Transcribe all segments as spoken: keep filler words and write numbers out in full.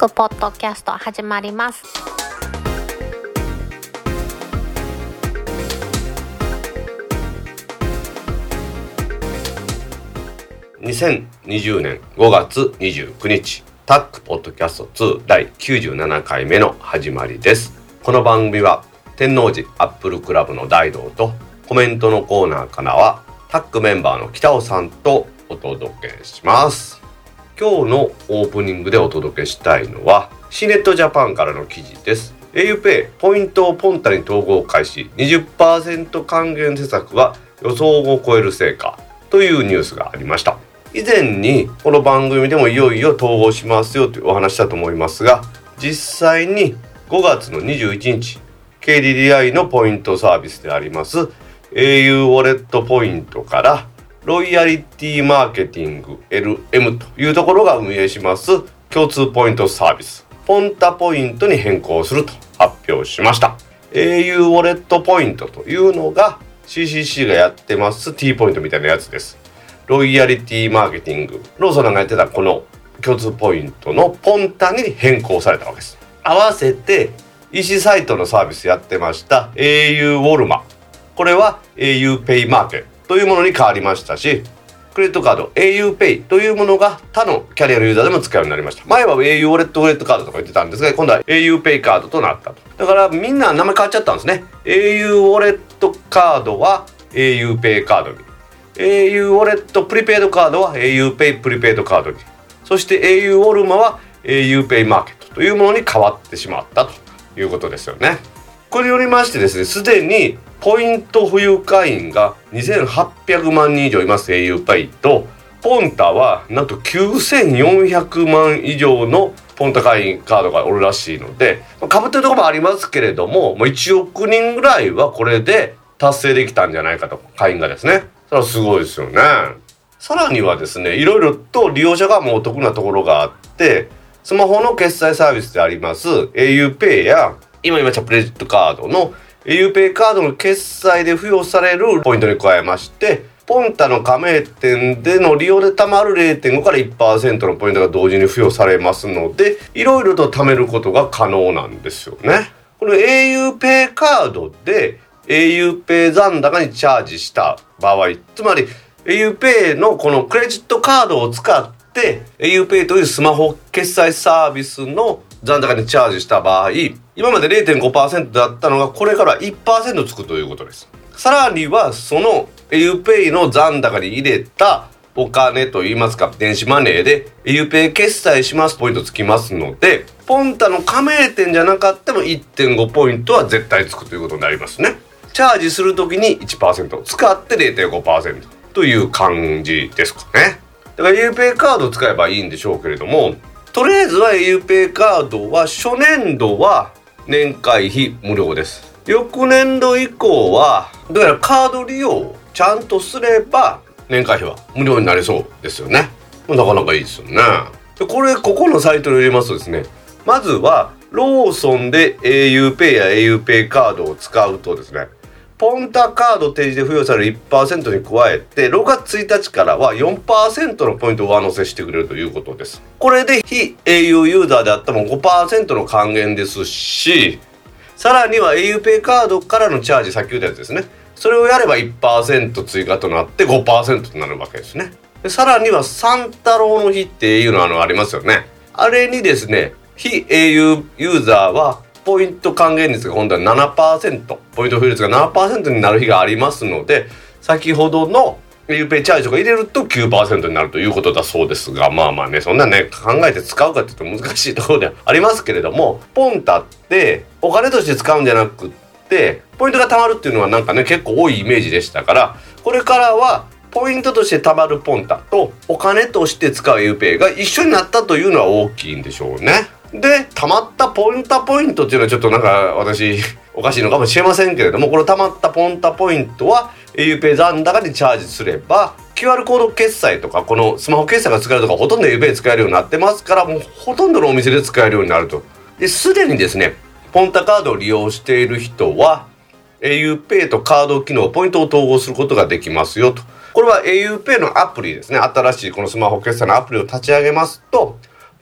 クポッドキャスト始まります。 にせんにじゅうねんごがつにじゅうくにち、タックポッドキャストツーだいきゅうじゅうななかいめの始まりです。この番組は天王寺アップルクラブの大道とコメントのコーナーからはタックメンバーの北尾さんとお届けします。今日のオープニングでお届けしたいのはシネットジャパンからの記事です。 auPay ポイントをポンタに統合開始 にじゅっパーセント 還元施策は予想を超える成果というニュースがありました。以前にこの番組でもいよいよ統合しますよというお話だと思いますが、実際にごがつのにじゅういちにち ケーディーディーアイ のポイントサービスであります au ウォレットポイントからロイヤリティマーケティング エルエム というところが運営します共通ポイントサービスポンタポイントに変更すると発表しました。 au ウォレットポイントというのが シーシーシー がやってます T ポイントみたいなやつです。ロイヤリティマーケティング、ローソンがやってたこの共通ポイントのポンタに変更されたわけです。合わせて イーシー サイトのサービスやってました au ウォルマ、これは auPay マーケというものに変わりましたし、クレジットカード auPay というものが他のキャリアのユーザーでも使うようになりました。前は au ウォレットウォレットカードとか言ってたんですが、今度は auPay カードとなったと。だからみんな名前変わっちゃったんですね。 au ウォレットカードは auPay カードに、au ウォレットプリペイドカードは auPay プリペイドカードに、そして au ウォルマは auPay マーケットというものに変わってしまったということですよね。これによりましてですね、すでにポイント保有会員がにせんはっぴゃくまんにん以上います auPay と、ポンタはなんときゅうせんよんひゃくまん以上のポンタ会員カードがおるらしいので、被ってるところもありますけれども、もういちおくにんぐらいはこれで達成できたんじゃないかと、会員がですね。それはすごいですよね。さらにはですね、いろいろと利用者がもうお得なところがあって、スマホの決済サービスであります auPay や今言いましたクレジットカードの auPay カードの決済で付与されるポイントに加えまして、ポンタの加盟店での利用で貯まる れいてんご から いちパーセント のポイントが同時に付与されますので、いろいろと貯めることが可能なんですよね。この auPay カードで auPay 残高にチャージした場合、つまり auPay のこのクレジットカードを使って auPay というスマホ決済サービスの残高にチャージした場合、今まで れいてんごパーセント だったのがこれから いちパーセント つくということです。さらにはその auPay の残高に入れたお金といいますか、電子マネーで auPay 決済しますポイントつきますので、ポンタの加盟店じゃなかっても いってんご ポイントは絶対つくということになりますね。チャージするときに いちパーセント、使って れいてんごパーセント という感じですかね。だから auPay カードを使えばいいんでしょうけれども、とりあえずは auPay カードは初年度は年会費無料です。翌年度以降はどうやらカード利用をちゃんとすれば年会費は無料になりそうですよね。なかなかいいですよね。でこれここのサイトに入れますとですね、まずはローソンで auPay や auPay カードを使うとですね、ポンタカード提示で付与される いちパーセント に加えてろくがつついたちからは よんパーセント のポイントを上乗せしてくれるということです。これで非 au ユーザーであっても ごパーセント の還元ですし、さらには auPay カードからのチャージ、さっき言ったやつですね、それをやれば いちパーセント 追加となって ごパーセント となるわけですね。でさらには三太郎の日っていうのはあのありますよね。あれにですね、非 au ユーザーはポイント還元率が今度は ななパーセント、ポイント付与率が ななパーセント になる日がありますので、先ほどの auPay チャージとか入れると きゅうパーセント になるということだそうですが、まあまあね、そんなね考えて使うかっていうと難しいところではありますけれども、ポンタってお金として使うんじゃなくってポイントが貯まるっていうのはなんかね結構多いイメージでしたから、これからはポイントとして貯まるポンタとお金として使う auPay が一緒になったというのは大きいんでしょうね。で貯まったポンタポイントっていうのはちょっとなんか私おかしいのかもしれませんけれども、この貯まったポンタポイントは auPay 残高にチャージすれば キューアール コード決済とかこのスマホ決済が使えるとかほとんど auPay 使えるようになってますから、もうほとんどのお店で使えるようになると。ですでにですね、ポンタカードを利用している人は auPay とカード機能ポイントを統合することができますよと。これは auPay のアプリですね、新しいこのスマホ決済のアプリを立ち上げますと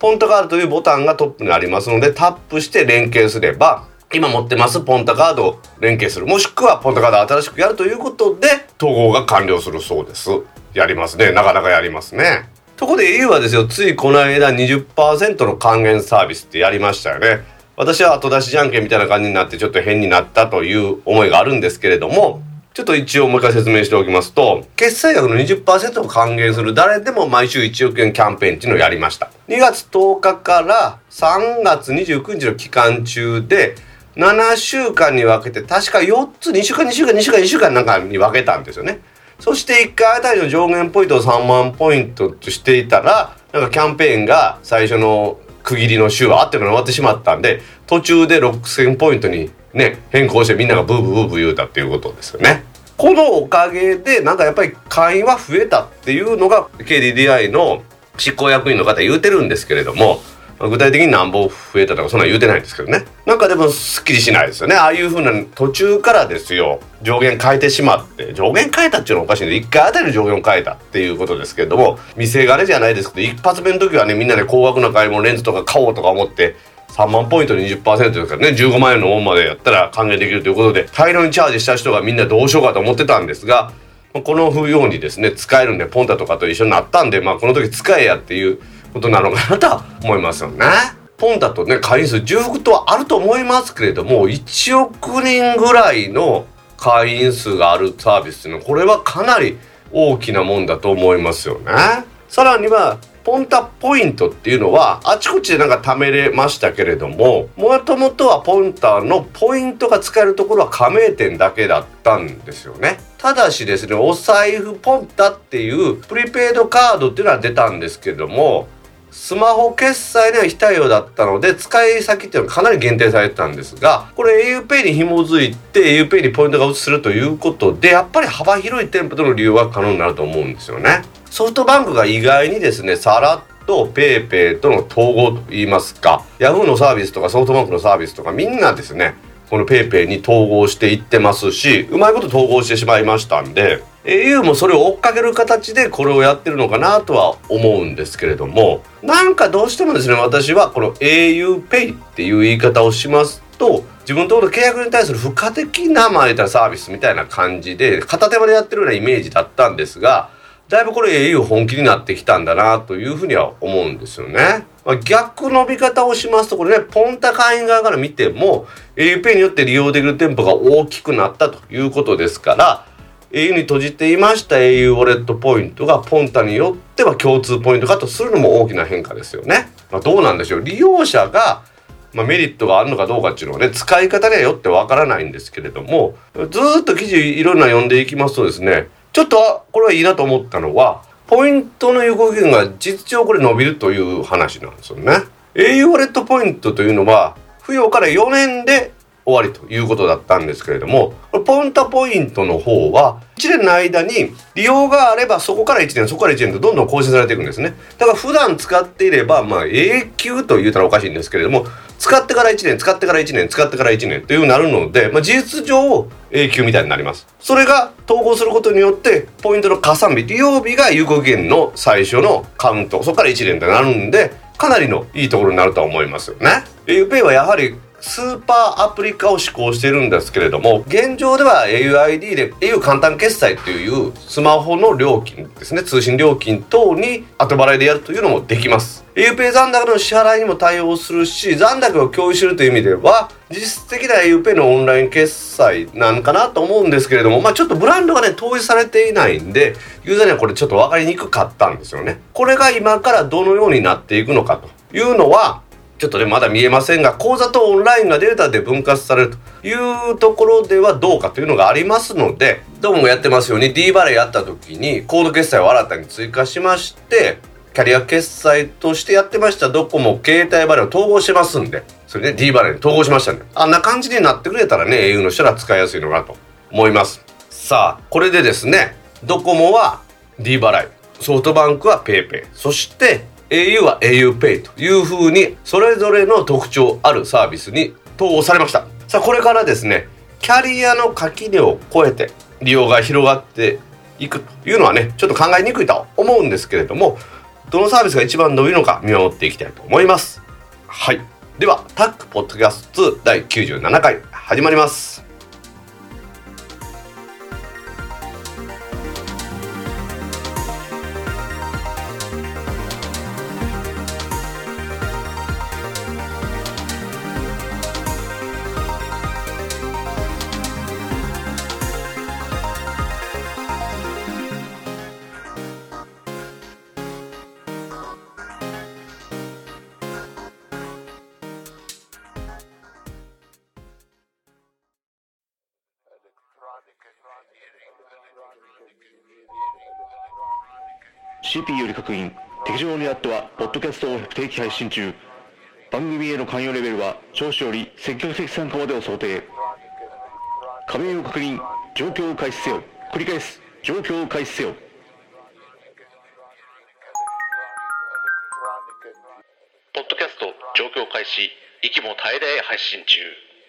ポンタカードというボタンがトップにありますので、タップして連携すれば今持ってますポンタカードを連携する、もしくはポンタカードを新しくやるということで統合が完了するそうです。やりますね。なかなかやりますね。ところで エーユー はですよ、ついこの間 にじゅっパーセント の還元サービスってやりましたよね。私は後出しじゃんけんみたいな感じになってちょっと変になったという思いがあるんですけれども、ちょっと一応もう一回説明しておきますと、決済額の にじゅっパーセント を還元する誰でも毎週いちおくえんキャンペーンっていうのをやりました。にがつとおかからさんがつにじゅうくにちの期間中でななしゅうかんに分けて、確かよっつ、にしゅうかんにしゅうかんにしゅうかんいっしゅうかんなんかに分けたんですよね。そしていっかいあたりの上限ポイントをさんまんポイントとしていたら、なんかキャンペーンが最初の区切りの週はあってから終わってしまったんで、途中でろくせんポイントにね変更してみんながブーブーブーブー言うたっていうことですよね。このおかげでなんかやっぱり会員は増えたっていうのが ケーディーディーアイ の執行役員の方言うてるんですけれども、具体的に何本増えたとかそんな言うてないんですけどね。なんかでもすっきりしないですよね。ああいう風な途中からですよ、上限変えてしまって、上限変えたっていうのはおかしいんで、いっかいあたりの上限を変えたっていうことですけれども、見せ金じゃないですけど、一発目の時はねみんなで高額な買い物レンズとか買おうとか思ってさんまんポイント にじゅっパーセント ですからね、じゅうごまんえんのもんまでやったら還元できるということで大量にチャージした人がみんなどうしようかと思ってたんですが、このようにですね使えるんで、ポンタとかと一緒になったんで、まあこの時使えやっていうことなのかなとは思いますよね。ポンタとね会員数重複とはあると思いますけれども、いちおくにんぐらいの会員数があるサービスっていうのはこれはかなり大きなもんだと思いますよね。さらにはポンタポイントっていうのはあちこちでなんか貯めれましたけれども、もともとはポンタのポイントが使えるところは加盟店だけだったんですよね。ただしですね、お財布ポンタっていうプリペイドカードっていうのは出たんですけれども、スマホ決済では非対応だったので使い先っていうのはかなり限定されてたんですが、これ auPay に紐づいて auPay にポイントが移せるということで、やっぱり幅広い店舗での利用が可能になると思うんですよね。ソフトバンクが意外にですねさらっと PayPay との統合といいますか、Yahoo のサービスとかソフトバンクのサービスとかみんなですねこの PayPay に統合していってますし、うまいこと統合してしまいましたんで エーユー もそれを追っかける形でこれをやってるのかなとは思うんですけれども、なんかどうしてもですね私はこの auPay っていう言い方をしますと、自分との契約に対する付加的なまあ言ったらサービスみたいな感じで片手間でやってるようなイメージだったんですが、だいぶこれ エーユー 本気になってきたんだなというふうには思うんですよね。まあ、逆の見方をしますとこれね、ポンタ会員側から見ても auPay によって利用できる店舗が大きくなったということですから、 エーユー に閉じていました エーユー ウォレットポイントがポンタによっては共通ポイント化とするのも大きな変化ですよね。まあ、どうなんでしょう、利用者がまあ、メリットがあるのかどうかっていうのはね使い方にはよってわからないんですけれども、ずーっと記事いろんな読んでいきますとですね、ちょっとこれはいいなと思ったのは、ポイントの有効期限が実情これ伸びるという話なんですよね。 エーユー ウォレットポイントというのは付与からよねんで終わりということだったんですけれども、ポンタポイントの方はいちねんの間に利用があればそこからいちねんそこからいちねんとどんどん更新されていくんですね。だから普段使っていればまあ永久と言うたらおかしいんですけれども、使ってからいちねん使ってからいちねん使ってからいちねんという風になるので、まあ、事実上永久みたいになります。それが統合することによってポイントの加算日、利用日が有効期限の最初のカウント、そこからいちねんとなるんでかなりのいいところになると思いますよね。 auPay はやはりスーパーアプリ化を施行しているんですけれども、現状では エーユーアイディー で エーユー 簡単決済というスマホの料金ですね、通信料金等に後払いでやるというのもできます。 auPay 残高の支払いにも対応するし、残高を共有するという意味では実質的な auPay のオンライン決済なんかなと思うんですけれども、まあちょっとブランドがね統一されていないんでユーザーにはこれちょっと分かりにくかったんですよね。これが今からどのようになっていくのかというのはちょっとねまだ見えませんが、口座とオンラインがデータで分割されるというところではどうかというのがありますので、どうもやってますように D バレーやった時にコード決済を新たに追加しまして、キャリア決済としてやってましたドコモ携帯バレーを統合してますんで、それで D バレーに統合しましたんで、あんな感じになってくれたらね エーユー の人ら使いやすいのかなと思います。さあこれでですね、ドコモは D 払い、ソフトバンクは PayPay、 そして エーユー は エーユーペイ という風にそれぞれの特徴あるサービスに統合されました。さあこれからですね、キャリアの垣根を越えて利用が広がっていくというのはねちょっと考えにくいとは思うんですけれども、 どのサービスが一番伸びるのか見守っていきたいと思います。はい、ではタックポッドキャストツーだいきゅうじゅうななかい始まります。 シーピー より確認。敵情にあってはポッドキャストを不定期配信中。番組への関与レベルは聴取より積極的参加までを想定。加盟を確認。状況を開始せよ。繰り返す。状況を開始せよ。ポッドキャスト状況開始。息も絶え絶え配信中。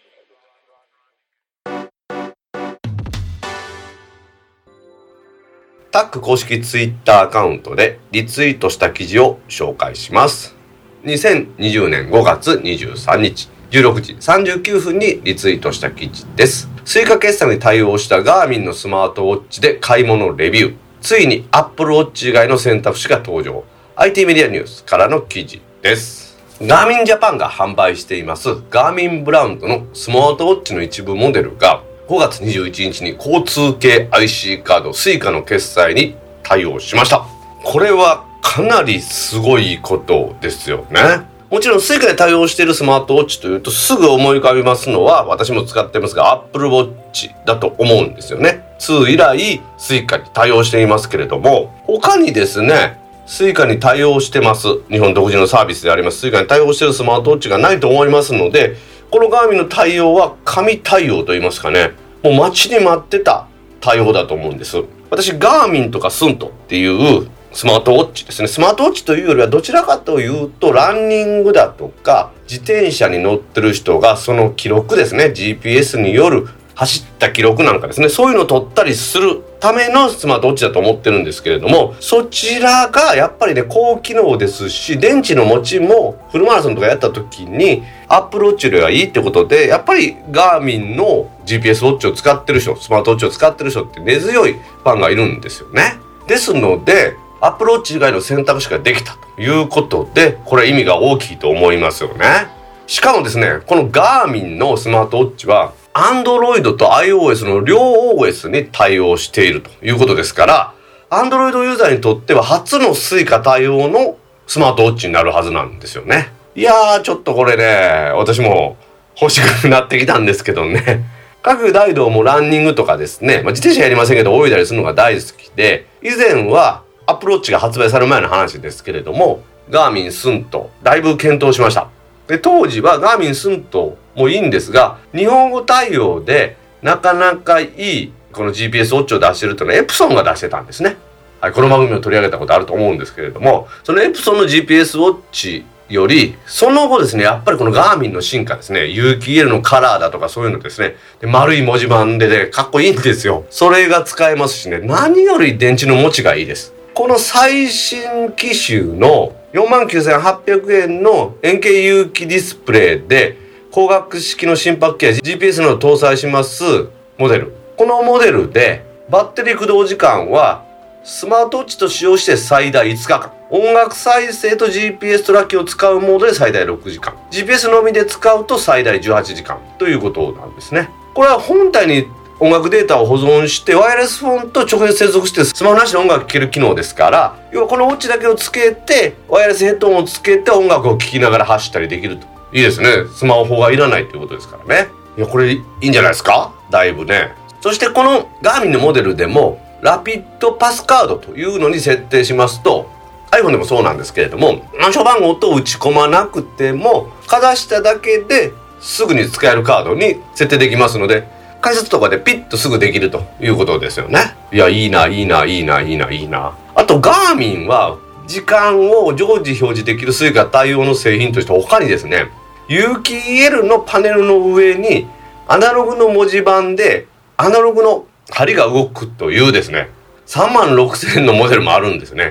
タック公式ツイッターアカウントでリツイートした記事を紹介します。にせんにじゅうねんごがつにじゅうさんにちじゅうろくじさんじゅうきゅうふんにリツイートした記事です。スイカ決済に対応したガーミンのスマートウォッチで買い物レビュー。ついに Apple Watch 以外の選択肢が登場。アイティー メディアニュースからの記事です。ガーミンジャパンが販売していますガーミンブランドのスマートウォッチの一部モデルがごがつにじゅういちにちに交通系 アイシー カード スイカの決済に対応しました。これはかなりすごいことですよね。もちろん スイカで対応しているスマートウォッチというとすぐ思い浮かびますのは、私も使ってますが Apple Watch だと思うんですよね。ツー以来 スイカに対応していますけれども、他にですねスイカに対応してます日本独自のサービスでありますスイカに対応しているスマートウォッチがないと思いますので、このガーミンの対応は神対応といいますかね、もう待ちに待ってた対応だと思うんです。私ガーミンとかスントっていうスマートウォッチですね。スマートウォッチというよりはどちらかというとランニングだとか自転車に乗ってる人がその記録ですね、 ジーピーエス による走った記録なんかですね、そういうのを取ったりするためのスマートウォッチだと思ってるんですけれども、そちらがやっぱりね高機能ですし、電池の持ちもフルマラソンとかやった時にアップルウォッチよりはいいってことで、やっぱりガーミンの ジーピーエス ウォッチを使ってる人、スマートウォッチを使ってる人って根強いファンがいるんですよね。ですのでアップルウォッチ以外の選択肢ができたということで、これ意味が大きいと思いますよね。しかもですね、このガーミンのスマートウォッチはAndroid と iOS の両 オーエス に対応しているということですから、Android ユーザーにとっては初のスイカ対応のスマートウォッチになるはずなんですよね。いやーちょっとこれね、私も欲しくなってきたんですけどね。各大道もランニングとかですね、まあ、自転車やりませんけど泳いだりするのが大好きで、以前は Apple Watch が発売される前の話ですけれども、ガーミンスントだいぶ検討しました。で当時はガーミンスントもいいんですが、日本語対応でなかなかいいこの ジーピーエス ウォッチを出してるというのはエプソンが出してたんですね。はい、この番組を取り上げたことあると思うんですけれども、そのエプソンの ジーピーエス ウォッチよりその後ですね、やっぱりこのガーミンの進化ですね、有機 イーエル のカラーだとかそういうのですね、で丸い文字盤でねかっこいいんですよ。それが使えますしね、何より電池の持ちがいいです。この最新機種のよんまんきゅうせんはっぴゃくえんの円形有機ディスプレイで光学式の心拍計や ジーピーエス などを搭載しますモデル。このモデルでバッテリー駆動時間はスマートウォッチと使用して最大いつかかん、音楽再生と ジーピーエス トラッキーを使うモードで最大ろくじかん、 ジーピーエス のみで使うと最大じゅうはちじかんということなんですね。これは本体に音楽データを保存してワイヤレスフォンと直接接続してスマホなしで音楽聴ける機能ですから、要はこのウォッチだけをつけてワイヤレスヘッドホンをつけて音楽を聴きながら走ったりできると。いいですね。スマホがいらないということですからね。いやこれいいんじゃないですか、だいぶね。そしてこのガーミンのモデルでもラピッドパスカードというのに設定しますと、 iPhone でもそうなんですけれども、暗証番号と打ち込まなくてもかざしただけですぐに使えるカードに設定できますので、解説とかでピッとすぐできるということですよね。いやいいないいないいないいないいな。あとガーミンは時間を常時表示できるスイカ対応の製品として他にですね、有機 イーエル のパネルの上にアナログの文字盤でアナログの針が動くというですね、さんまんろくせんえんのモデルもあるんですね。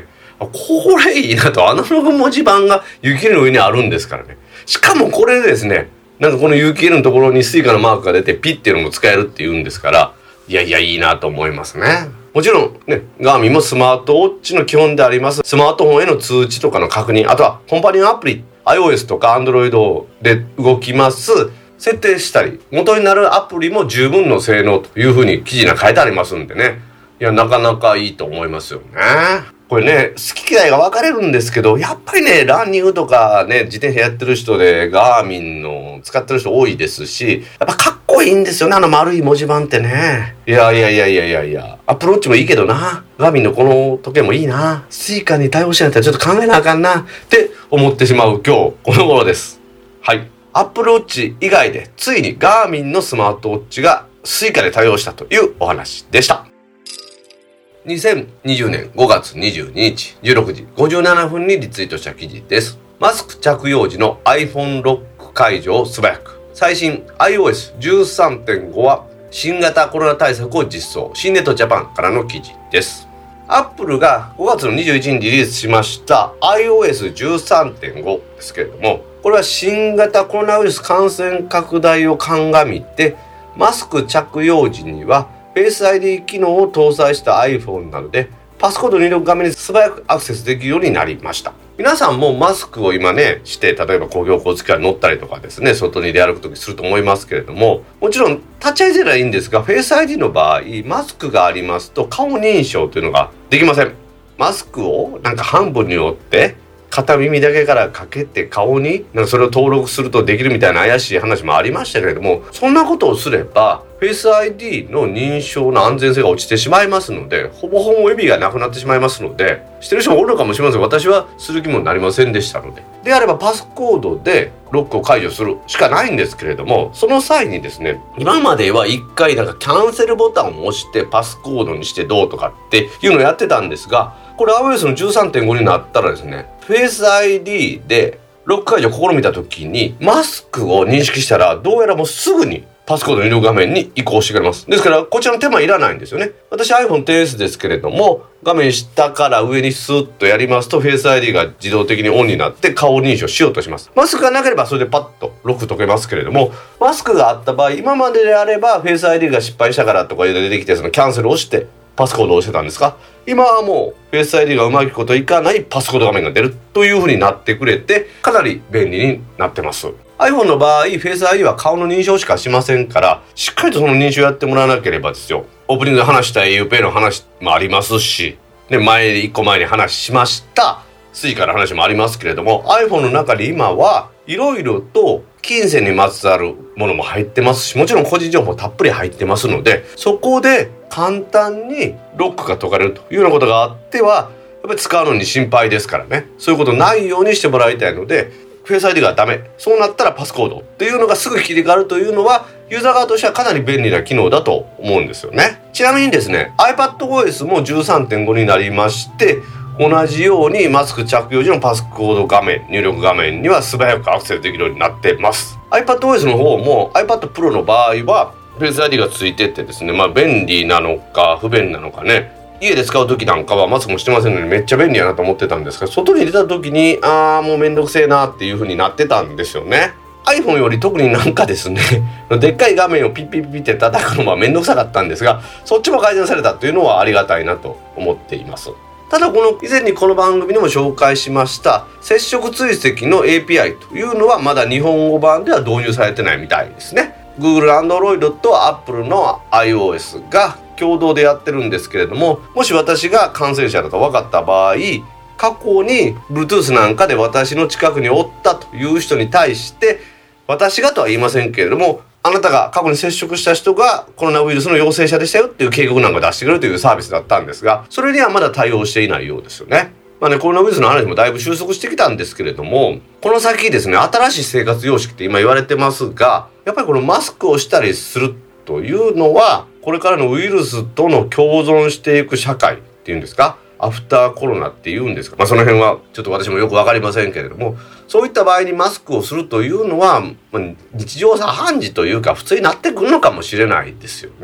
これいいなと。アナログ文字盤が有機 エル の上にあるんですからね。しかもこれでですね、なんかこの有機 エル のところにスイカのマークが出てピッていうのも使えるっていうんですから、いやいやいいなと思いますね。もちろんね、ガーミンもスマートウォッチの基本でありますスマートフォンへの通知とかの確認、あとはコンパニオンアプリ iOS とか Android で動きます設定したり、元になるアプリも十分の性能というふうに記事に書いてありますんでね、いやなかなかいいと思いますよね。これね、好き嫌いが分かれるんですけど、やっぱりね、ランニングとかね、自転車やってる人でガーミンの使ってる人多いですし、やっぱかっこいいんですよね、あの丸い文字盤ってね。いやいやいやいやいやいや、アップルウォッチもいいけどな、ガーミンのこの時計もいいな、スイカに対応しないとちょっと考えなあかんなって思ってしまう今日この頃です。はい、アップルウォッチ以外でついにガーミンのスマートウォッチがスイカで対応したというお話でした。にせんにじゅうねんごがつにじゅうににちじゅうろくじごじゅうななふんにリツイートした記事です。マスク着用時の iPhone ロック解除を素早く。最新 アイオーエスじゅうさんてんご は新型コロナ対策を実装。新ネットジャパンからの記事です。アップルがごがつのにじゅういちにちにリリースしました アイオーエスじゅうさんてんご ですけれども、これは新型コロナウイルス感染拡大を鑑みて、マスク着用時にはフェイス アイディー 機能を搭載した iPhone なので、パスコード入力画面に素早くアクセスできるようになりました。皆さんもマスクを今ねして、例えば公共交通機関に乗ったりとかですね、外に出歩くときすると思いますけれども、もちろん立ち会いづらいいんですが、フェイス アイディー の場合マスクがありますと顔認証というのができません。マスクをなんか半分に折って片耳だけからかけて顔になんかそれを登録するとできるみたいな怪しい話もありましたけれども、そんなことをすればフェイス アイディー の認証の安全性が落ちてしまいますので、ほぼほぼ意味がなくなってしまいますので、してる人もおるのかもしれませんが、私はする気もなりませんでしたので、であればパスコードでロックを解除するしかないんですけれども、その際にですね、今までは一回なんかキャンセルボタンを押してパスコードにしてどうとかっていうのをやってたんですが、これ アイオーエス の じゅうさんてんご になったらですね、フェイス アイディー でロック解除を試みた時にマスクを認識したら、どうやらもうすぐにパスコード入力画面に移行してくれます。ですからこちらの手間いらないんですよね。私 iPhone テンエス ですけれども、画面下から上にスッとやりますとフェイス アイディー が自動的にオンになって顔認証しようとします。マスクがなければそれでパッとロック解けますけれども、マスクがあった場合、今までであればフェイス アイディー が失敗したからとか出てきて、そのキャンセルをしてパスコードを押してたんですが、今はもうフェイス アイディー がうまいこといかないパスコード画面が出るという風になってくれて、かなり便利になってます。 iPhone の場合フェイス アイディー は顔の認証しかしませんから、しっかりとその認証やってもらわなければですよ、オープニングで話した auPay の話もありますし、で前いっこまえに話しましたスイカの話もありますけれども、 iPhone の中に今はいろいろと金銭にまつわるものも入ってますし、もちろん個人情報たっぷり入ってますので、そこで簡単にロックが解かれるというようなことがあってはやっぱり使うのに心配ですからね、そういうことないようにしてもらいたいので、フェイス アイディー がダメ、そうなったらパスコードっていうのがすぐ切り替わるというのはユーザー側としてはかなり便利な機能だと思うんですよね。ちなみにですね、 iPadOS も じゅうさんてんご になりまして、同じようにマスク着用時のパスコード画面、入力画面には素早くアクセスできるようになってます。 iPadOS の方も iPad Pro の場合はフェイス アイディー がついてってですね、まあ便利なのか不便なのかね、家で使う時なんかはマスクもしてませんのでめっちゃ便利やなと思ってたんですが、外に出た時にあーもうめんどくせえなっていう風になってたんですよね。 iPhone より特になんかですねでっかい画面をピッピッピッって叩くのはめんどくさかったんですが、そっちも改善されたというのはありがたいなと思っています。ただこの以前にこの番組でも紹介しました接触追跡の エーピーアイ というのはまだ日本語版では導入されてないみたいですね。 Google Android と Apple の iOS が共同でやってるんですけれども、もし私が感染者だと分かった場合、過去に Bluetooth なんかで私の近くにおったという人に対して、私がとは言いませんけれども、あなたが過去に接触した人がコロナウイルスの陽性者でしたよっていう警告なんか出してくれるというサービスだったんですが、それにはまだ対応していないようですよね。まあね、コロナウイルスの話もだいぶ収束してきたんですけれども、この先ですね、新しい生活様式って今言われてますが、やっぱりこのマスクをしたりするというのは、これからのウイルスとの共存していく社会っていうんですか、アフターコロナっていうんですか、まあ、その辺はちょっと私もよく分かりませんけれども、そういった場合にマスクをするというのは、まあ、日常茶飯事というか普通になってくるのかもしれないですよね。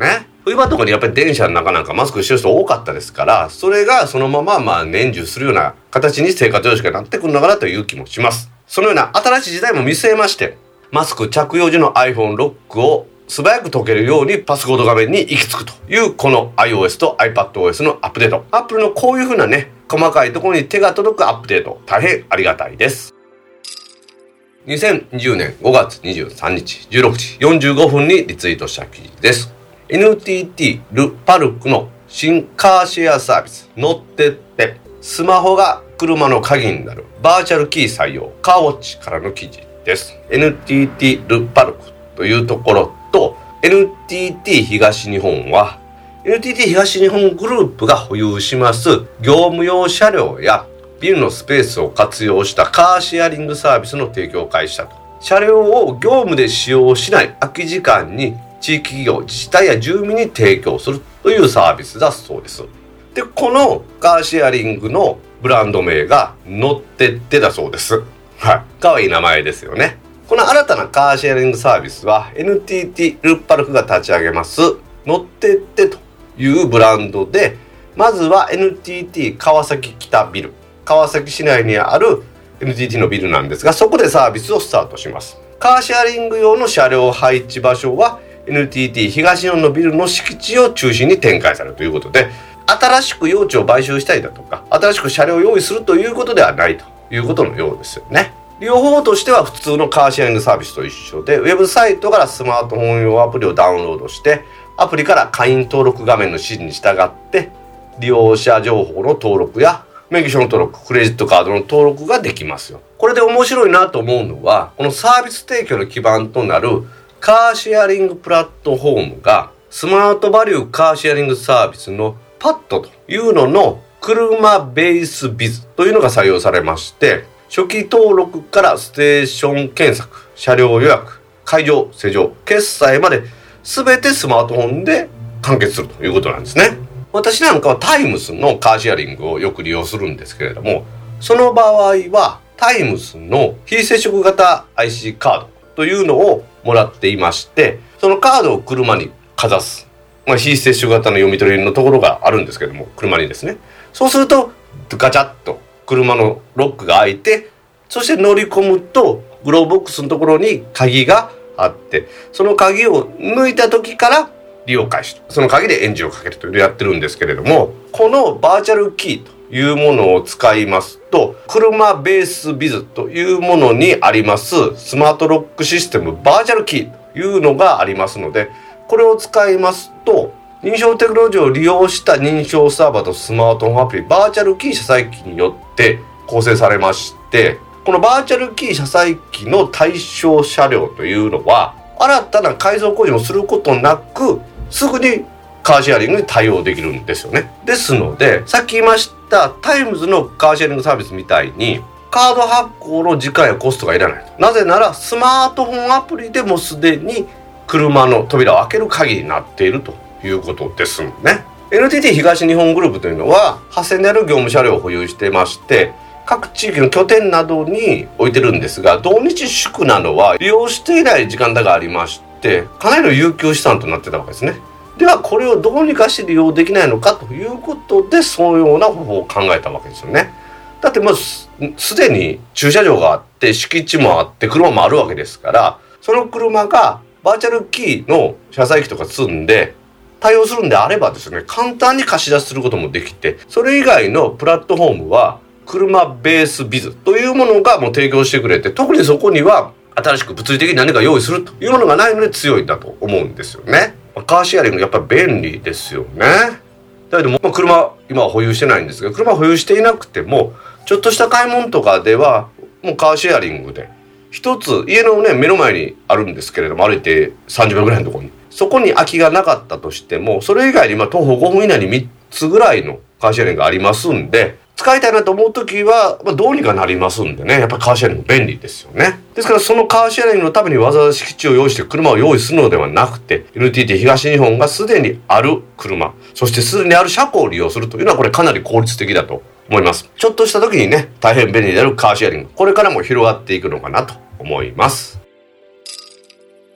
冬場とかにやっぱり電車の中なんかマスクしてる人多かったですから、それがそのまままあ年中するような形に生活様式がなってくるのかなという気もします。そのような新しい時代も見据えまして、マスク着用時の iPhone ロックを素早く解けるようにパスコード画面に行き着くというこの iOS と iPadOS のアップデート。Apple のこういう風なね、細かいところに手が届くアップデート、大変ありがたいです。にせんにじゅうねんごがつにじゅうさんにちじゅうろくじよんじゅうごふんにリツイートした記事です。 エヌティーティー ルパルクの新カーシェアサービス乗ってってスマホが車の鍵になるバーチャルキー採用カーウォッチからの記事です。 エヌティーティー ルパルクというところと エヌティーティー 東日本は エヌティーティー 東日本グループが保有します業務用車両やビルのスペースを活用したカーシェアリングサービスの提供を開始したと。車両を業務で使用しない空き時間に地域企業、自治体や住民に提供するというサービスだそうです。で、このカーシェアリングのブランド名が乗ってってだそうです。はい。かわいい名前ですよね。この新たなカーシェアリングサービスは エヌティーティー ルパルクが立ち上げます乗ってってというブランドで、まずは エヌティーティー 川崎北ビル、川崎市内にある エヌティーティー のビルなんですが、そこでサービスをスタートします。カーシェアリング用の車両配置場所は エヌティーティー 東日本のビルの敷地を中心に展開されるということで、新しく用地を買収したりだとか新しく車両を用意するということではないということのようですよね。利用方法としては普通のカーシェアリングサービスと一緒で、ウェブサイトからスマートフォン用アプリをダウンロードしてアプリから会員登録画面の指示に従って利用者情報の登録や免許証の登録、クレジットカードの登録ができますよ。これで面白いなと思うのは、このサービス提供の基盤となるカーシェアリングプラットフォームがスマートバリューカーシェアリングサービスのパッドというのの車ベースビズというのが採用されまして、初期登録からステーション検索、車両予約、開場、施錠、決済まで全てスマートフォンで完結するということなんですね。私なんかはタイムスのカーシェアリングをよく利用するんですけれども、その場合はタイムスの非接触型 アイシー カードというのをもらっていまして、そのカードを車にかざす、まあ、非接触型の読み取りのところがあるんですけども、車にですね、そうするとガチャッと車のロックが開いて、そして乗り込むとグローボックスのところに鍵があって、その鍵を抜いた時から利用開始と、その鍵でエンジンをかけるというのをやってるんですけれども、このバーチャルキーというものを使いますと、車ベースビズというものにありますスマートロックシステムバーチャルキーというのがありますので、これを使いますと認証テクノロジーを利用した認証サーバーとスマートフォンアプリバーチャルキー車載機によって構成されまして、このバーチャルキー車載機の対象車両というのは新たな改造工事もすることなくすぐにカーシェアリングに対応できるんですよね。ですので、さっき言いましたタイムズのカーシェアリングサービスみたいにカード発行の時間やコストがいらないと。なぜならスマートフォンアプリでもすでに車の扉を開ける鍵になっているということですね。 エヌティーティー 東日本グループというのははっせんである業務車両を保有していまして、各地域の拠点などに置いてるんですが、土日祝なのは利用していない時間帯がありまして、かなりの有給資産となってたわけですね。ではこれをどうにかして利用できないのかということで、そのような方法を考えたわけですよね。だってもう す, すでに駐車場があって敷地もあって車もあるわけですから、その車がバーチャルキーの車載機とか積んで対応するんであればですね、簡単に貸し出しすることもできて、それ以外のプラットフォームは車ベースビズというものがもう提供してくれて、特にそこには新しく物理的に何か用意するというものがないので強いんだと思うんですよね。カーシェアリングやっぱり便利ですよね。だけども、まあ、車今は保有してないんですが、車を保有していなくてもちょっとした買い物とかではもうカーシェアリングで一つ家のね目の前にあるんですけれども、歩いてさんじゅっぷんぐらいのところに、そこに空きがなかったとしても、それ以外にまあ徒歩ごふん以内にみっつぐらいのカーシェアリングがありますんで、使いたいなと思うときは、まあ、どうにかなりますんでね、やっぱりカーシェアリング便利ですよね。ですからそのカーシェアリングのためにわざわざ敷地を用意して車を用意するのではなくて、 エヌティーティー 東日本がすでにある車、そしてすでにある車庫を利用するというのは、これかなり効率的だと思います。ちょっとした時にね、大変便利であるカーシェアリング、これからも広がっていくのかなと思います。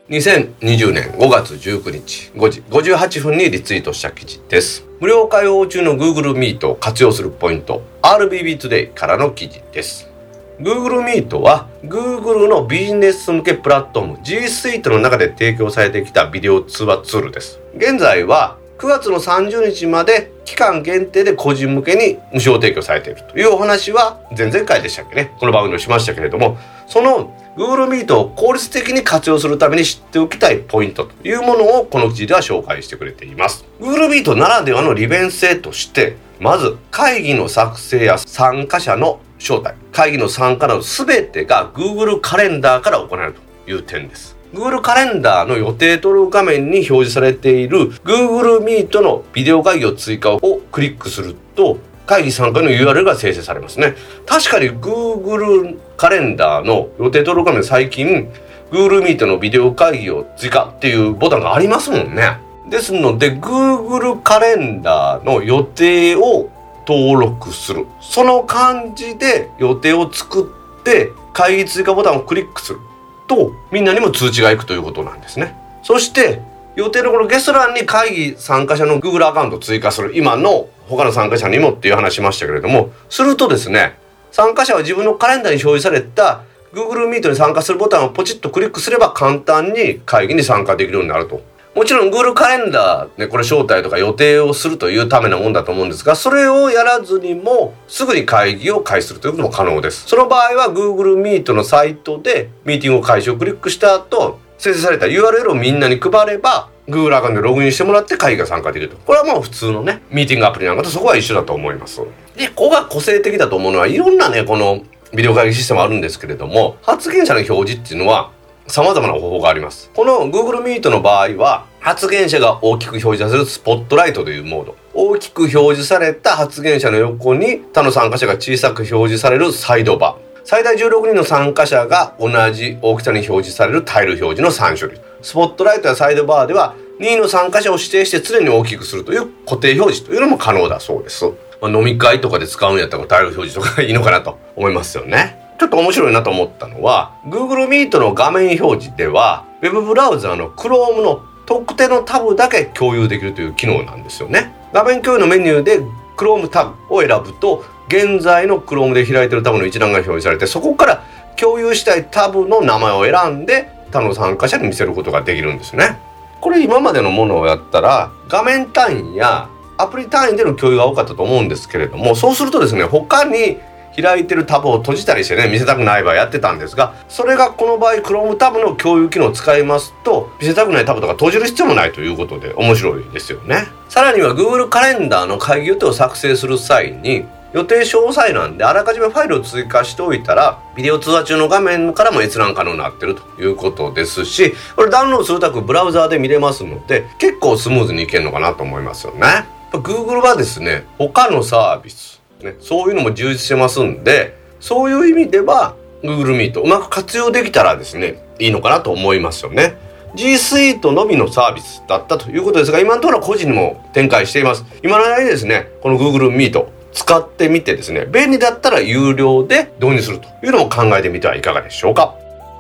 にせんにじゅうねんごがつじゅうくにちごじごじゅうはっぷんにリツイートした記事です。無料開放中の Google Meet を活用するポイント アールビービー Today からの記事です。Google Meet は Google のビジネス向けプラットフォーム G Suite の中で提供されてきたビデオ通話ツールです。現在はくがつのさんじゅうにちまで期間限定で個人向けに無償提供されているというお話は前々回でしたっけね、この番組をしましたけれども、その Google Meet を効率的に活用するために知っておきたいポイントというものをこの記事では紹介してくれています。 Google Meet ならではの利便性として、まず会議の作成や参加者の招待、会議の参加など全てが Google カレンダーから行えるという点です。Google カレンダーの予定登録画面に表示されている Google Meet のビデオ会議を追加をクリックすると会議参加の ユーアールエル が生成されますね。確かに Google カレンダーの予定登録画面、最近 Google Meet のビデオ会議を追加っていうボタンがありますもんね。ですので Google カレンダーの予定を登録する、その感じで予定を作って会議追加ボタンをクリックするとみんなにも通知がいくということなんですね。そして予定のこのゲスト欄に会議参加者の Google アカウントを追加する、今の他の参加者にもっていう話しましたけれども、するとですね、参加者は自分のカレンダーに表示された Google Meet に参加するボタンをポチッとクリックすれば簡単に会議に参加できるようになると。もちろん Google カレンダーでこれ招待とか予定をするというためのもんだと思うんですが、それをやらずにもすぐに会議を開始するということも可能です。その場合は Google Meet のサイトでミーティング開始をクリックした後、生成された ユーアールエル をみんなに配れば Google アカウントでログインしてもらって会議が参加できると。これはもう普通のねミーティングアプリなんかとそこは一緒だと思います。で、ここが個性的だと思うのは、いろんなねこのビデオ会議システムあるんですけれども、発言者の表示っていうのは様々な方法があります。この Google Meet の場合は発言者が大きく表示されるスポットライトというモード、大きく表示された発言者の横に他の参加者が小さく表示されるサイドバー、最大じゅうろくにんの参加者が同じ大きさに表示されるタイル表示のさん種類、スポットライトやサイドバーでは任意の参加者を指定して常に大きくするという固定表示というのも可能だそうです。まあ、飲み会とかで使うんやったらタイル表示とかいいのかなと思いますよね。ちょっと面白いなと思ったのは Google Meet の画面表示では Web ブラウザーの Chrome の特定のタブだけ共有できるという機能なんですよね。画面共有のメニューで Chrome タブを選ぶと現在の Chrome で開いているタブの一覧が表示されて、そこから共有したいタブの名前を選んで他の参加者に見せることができるんですね。これ今までのものをやったら画面単位やアプリ単位での共有が多かったと思うんですけれども、そうするとですね、他に開いてるタブを閉じたりしてね見せたくない場合やってたんですが、それがこの場合 Chrome タブの共有機能を使いますと見せたくないタブとか閉じる必要もないということで面白いですよね。さらには Google カレンダーの会議予定を作成する際に予定詳細欄であらかじめファイルを追加しておいたらビデオ通話中の画面からも閲覧可能になっているということですし、これダウンロードするときブラウザーで見れますので結構スムーズにいけるのかなと思いますよね。Google はですね他のサービスね、そういうのも充実してますんで、そういう意味では Google Meet うまく活用できたらですねいいのかなと思いますよね。 G Suite のみのサービスだったということですが、今のところ個人にも展開しています。今の間にですねこの Google Meet 使ってみてですね、便利だったら有料で導入するというのも考えてみてはいかがでしょうか。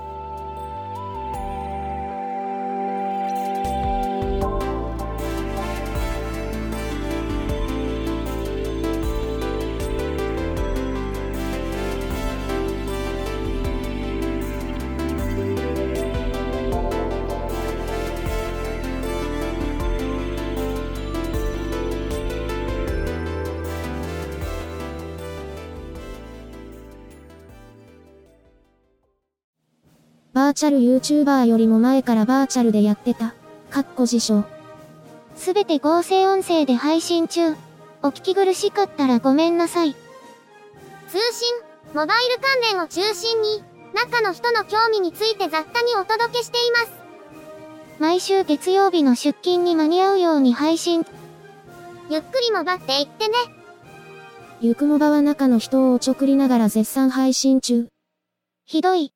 バーチャル YouTuber よりも前からバーチャルでやってた。かっこ自称。 すべて合成音声で配信中。お聞き苦しかったらごめんなさい。通信、モバイル関連を中心に、中の人の興味について雑多にお届けしています。毎週月曜日の出勤に間に合うように配信。ゆっくりもばっていってね。 ゆくもばは中の人をおちょくりながら絶賛配信中。 ひどい。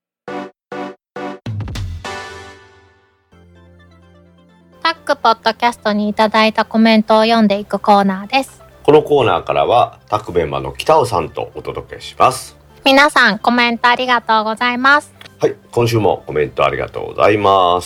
タックポッドキャストにいただいたコメントを読んでいくコーナーです。 このコーナーからはタックメンバーの北尾さんとお届けします。 皆さんコメントありがとうございます。 はい、今週もコメントありがとうございます。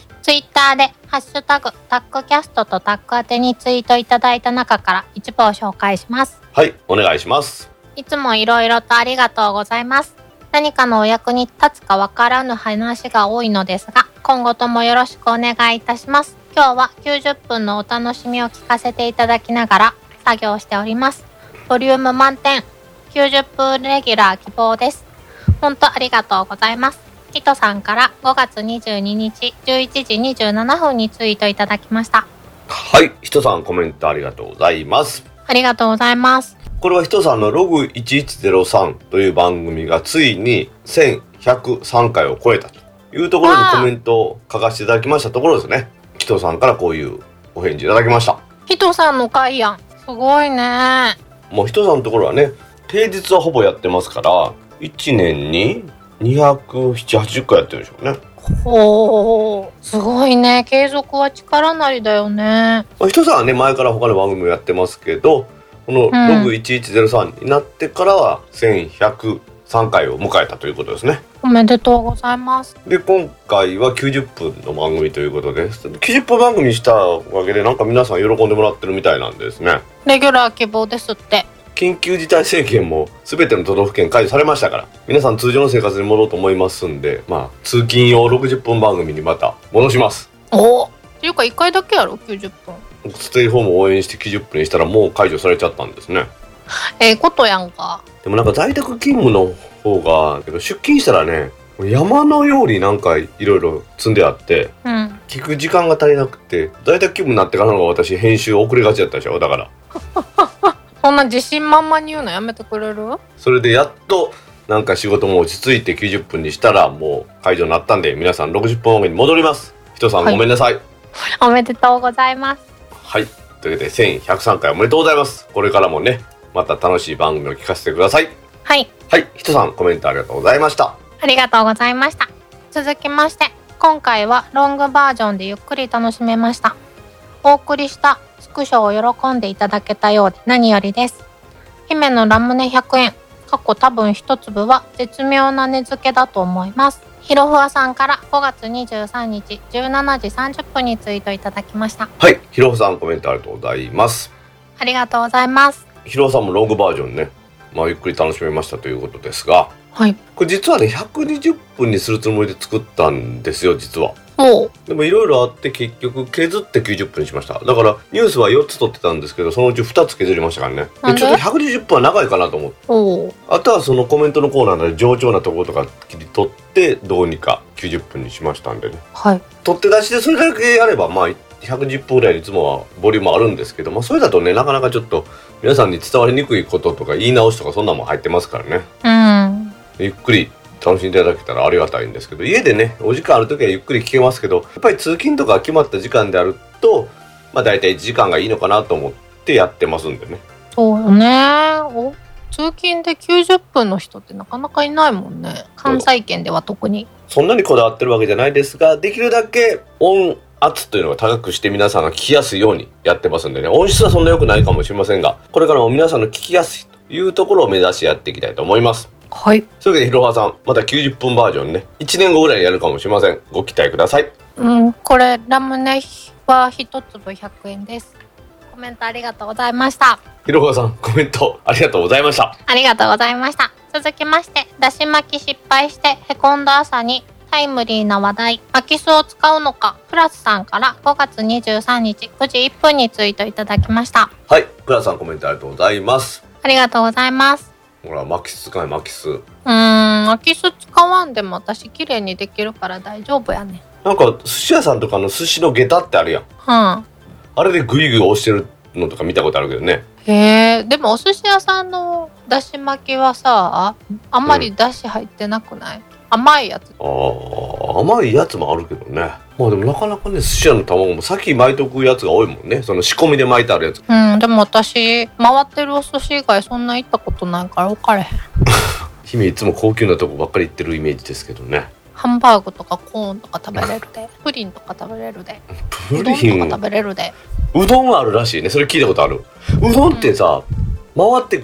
ツイッターでハッシュタグタックキャストとタック宛てにツイートいただいた中から一部を紹介します。 はい、お願いします。 いつもいろいろとありがとうございます。何かのお役に立つかわからぬ話が多いのですが、今後ともよろしくお願いいたします。今日はきゅうじゅっぷんのお楽しみを聞かせていただきながら作業しております。ボリューム満点、きゅうじゅっぷんレギュラー希望です。本当ありがとうございます。ヒトさんからごがつにじゅうににちじゅういちじにじゅうななふんにツイートいただきました。 はい、ヒトさんコメントありがとうございます。 ありがとうございます。 これはヒトさんのログいちいちゼロさんという番組がついにせんひゃくさんかいを超えたというところにコメントを書かせていただきましたところですね。ヒトさんからこういうお返事いただきました。 ヒトさんの回やん、すごいね。 もうヒトさんのところはね、平日はほぼやってますからいちねんににひゃくななじゅう、はちじゅっかいやってるでしょうね。 ほー、すごいね。継続は力なりだよね。 まあ、ヒトさんはね前から他の番組をやってますけど、このログいちいちゼロさんになってからはせんひゃくさんかいを迎えたということですね。 おめでとうございます。 で今回はきゅうじゅっぷんの番組ということで、きゅうじゅっぷん番組にしたおかげでなんか皆さん喜んでもらってるみたいなんですね。 レギュラー希望ですって。 緊急事態宣言も全ての都道府県解除されましたから、皆さん通常の生活に戻ろうと思いますんで、まあ通勤用ろくじゅっぷん番組にまた戻します。 おっていうかいっかいだけやろきゅうじゅっぷん。 ステイホームを応援してきゅうじゅっぷんにしたらもう解除されちゃったんですね。 ええことやんか。 でもなんか在宅勤務の方がけど出勤したらね、山のようになんかいろいろ積んであって、うん、聞く時間が足りなくて、在宅勤務になってからの方が私編集遅れがちだったでしょ。だからそんな自信満々に言うのやめてくれる？ それでやっとなんか仕事も落ち着いてきゅうじゅっぷんにしたらもう解除になったんで、皆さんろくじゅっぷん番組に戻ります。ヒトさん、はい、ごめんなさい。 おめでとうございます。 はい、というわけでせんひゃくさんかいおめでとうございます。これからもねまた楽しい番組を聞かせてください。 はいはい、ヒトさんコメントありがとうございました。 ありがとうございました。続きまして今回はロングバージョンでゆっくり楽しめました。お送りしたスクショを喜んでいただけたようで何よりです。姫のラムネひゃくえん、過去多分一粒は絶妙な値付けだと思います。ひろふわさんからごがつにじゅうさんにちじゅうしちじさんじゅっぷんにツイートいただきました。 はい、ひろふさんコメントありがとうございます。 ありがとうございます。 ひろふさんもロングバージョンね、まあゆっくり楽しめましたということですが、 はい、 これ実はねひゃくにじゅっぷんにするつもりで作ったんですよ実は。 おでもいろいろあって結局削ってきゅうじゅっぷんにしました。だからニュースはよっつ撮ってたんですけど、そのうちふたつ削りましたからね。でちょっとひゃくにじゅっぷんは長いかなと思って、 おあとはそのコメントのコーナーで上調なところとか切り取ってどうにかきゅうじゅっぷんにしましたんでね、 はい、 取って出しでそれだけやればまあひゃくじゅっぷんぐらいいつもはボリュームあるんですけど、まあ、それだとねなかなかちょっと皆さんに伝わりにくいこととか言い直しとかそんなもん入ってますからね、 うん、 ゆっくり楽しんでいただけたらありがたいんですけど、家でねお時間ある時はゆっくり聞けますけど、やっぱり通勤とか決まった時間であるとまあ大体いちじかんがいいのかなと思ってやってますんでね。 そうよね。お通勤できゅうじゅっぷんの人ってなかなかいないもんね。関西圏では特に。 そんなにこだわってるわけじゃないですが、できるだけ音圧というのが高くして皆さんが聞きやすいようにやってますんでね。音質はそんな良くないかもしれませんが、これからも皆さんの聞きやすいというところを目指してやっていきたいと思います。 はい。 それでひろはさん、またきゅうじゅっぷんバージョンね、いちねんごぐらいにやるかもしれません。ご期待ください。 うん、これラムネは一粒ひゃくえんです。コメントありがとうございました。 ひろはさん、コメントありがとうございました。 ありがとうございました。続きまして、だし巻き失敗してへこんだ朝にタイムリーな話題、巻き酢を使うのか、プラスさんからごがつにじゅうさんにちくじいっぷんにツイートいただきました。 はい、プラスさんコメントありがとうございます。 ありがとうございます。 ほら、巻き酢使い巻き酢。うーん、巻き酢使わんでも私綺麗にできるから大丈夫やね。 なんか寿司屋さんとかの寿司の下駄ってあるやん。うん。あれでグイグイ押してるのとか見たことあるけどね。 へえ、でもお寿司屋さんのだし巻きはさ、あんまりだし入ってなくない？うん、甘いやつ。 ああ、甘いやつもあるけどね。まあでもなかなかね、寿司屋の卵も先巻いとくやつが多いもんね。その仕込みで巻いてあるやつ。 うん、でも私回ってるお寿司以外そんな行ったことないから分かれへん。 姫いつも高級なとこばっかり行ってるイメージですけどね。 ハンバーグとかコーンとか食べれるで、プリンとか食べれるで、 プリンうどんとか食べれるで。 うどんはあるらしいね。それ聞いたことある。うどんってさ、うん、回ってくんの。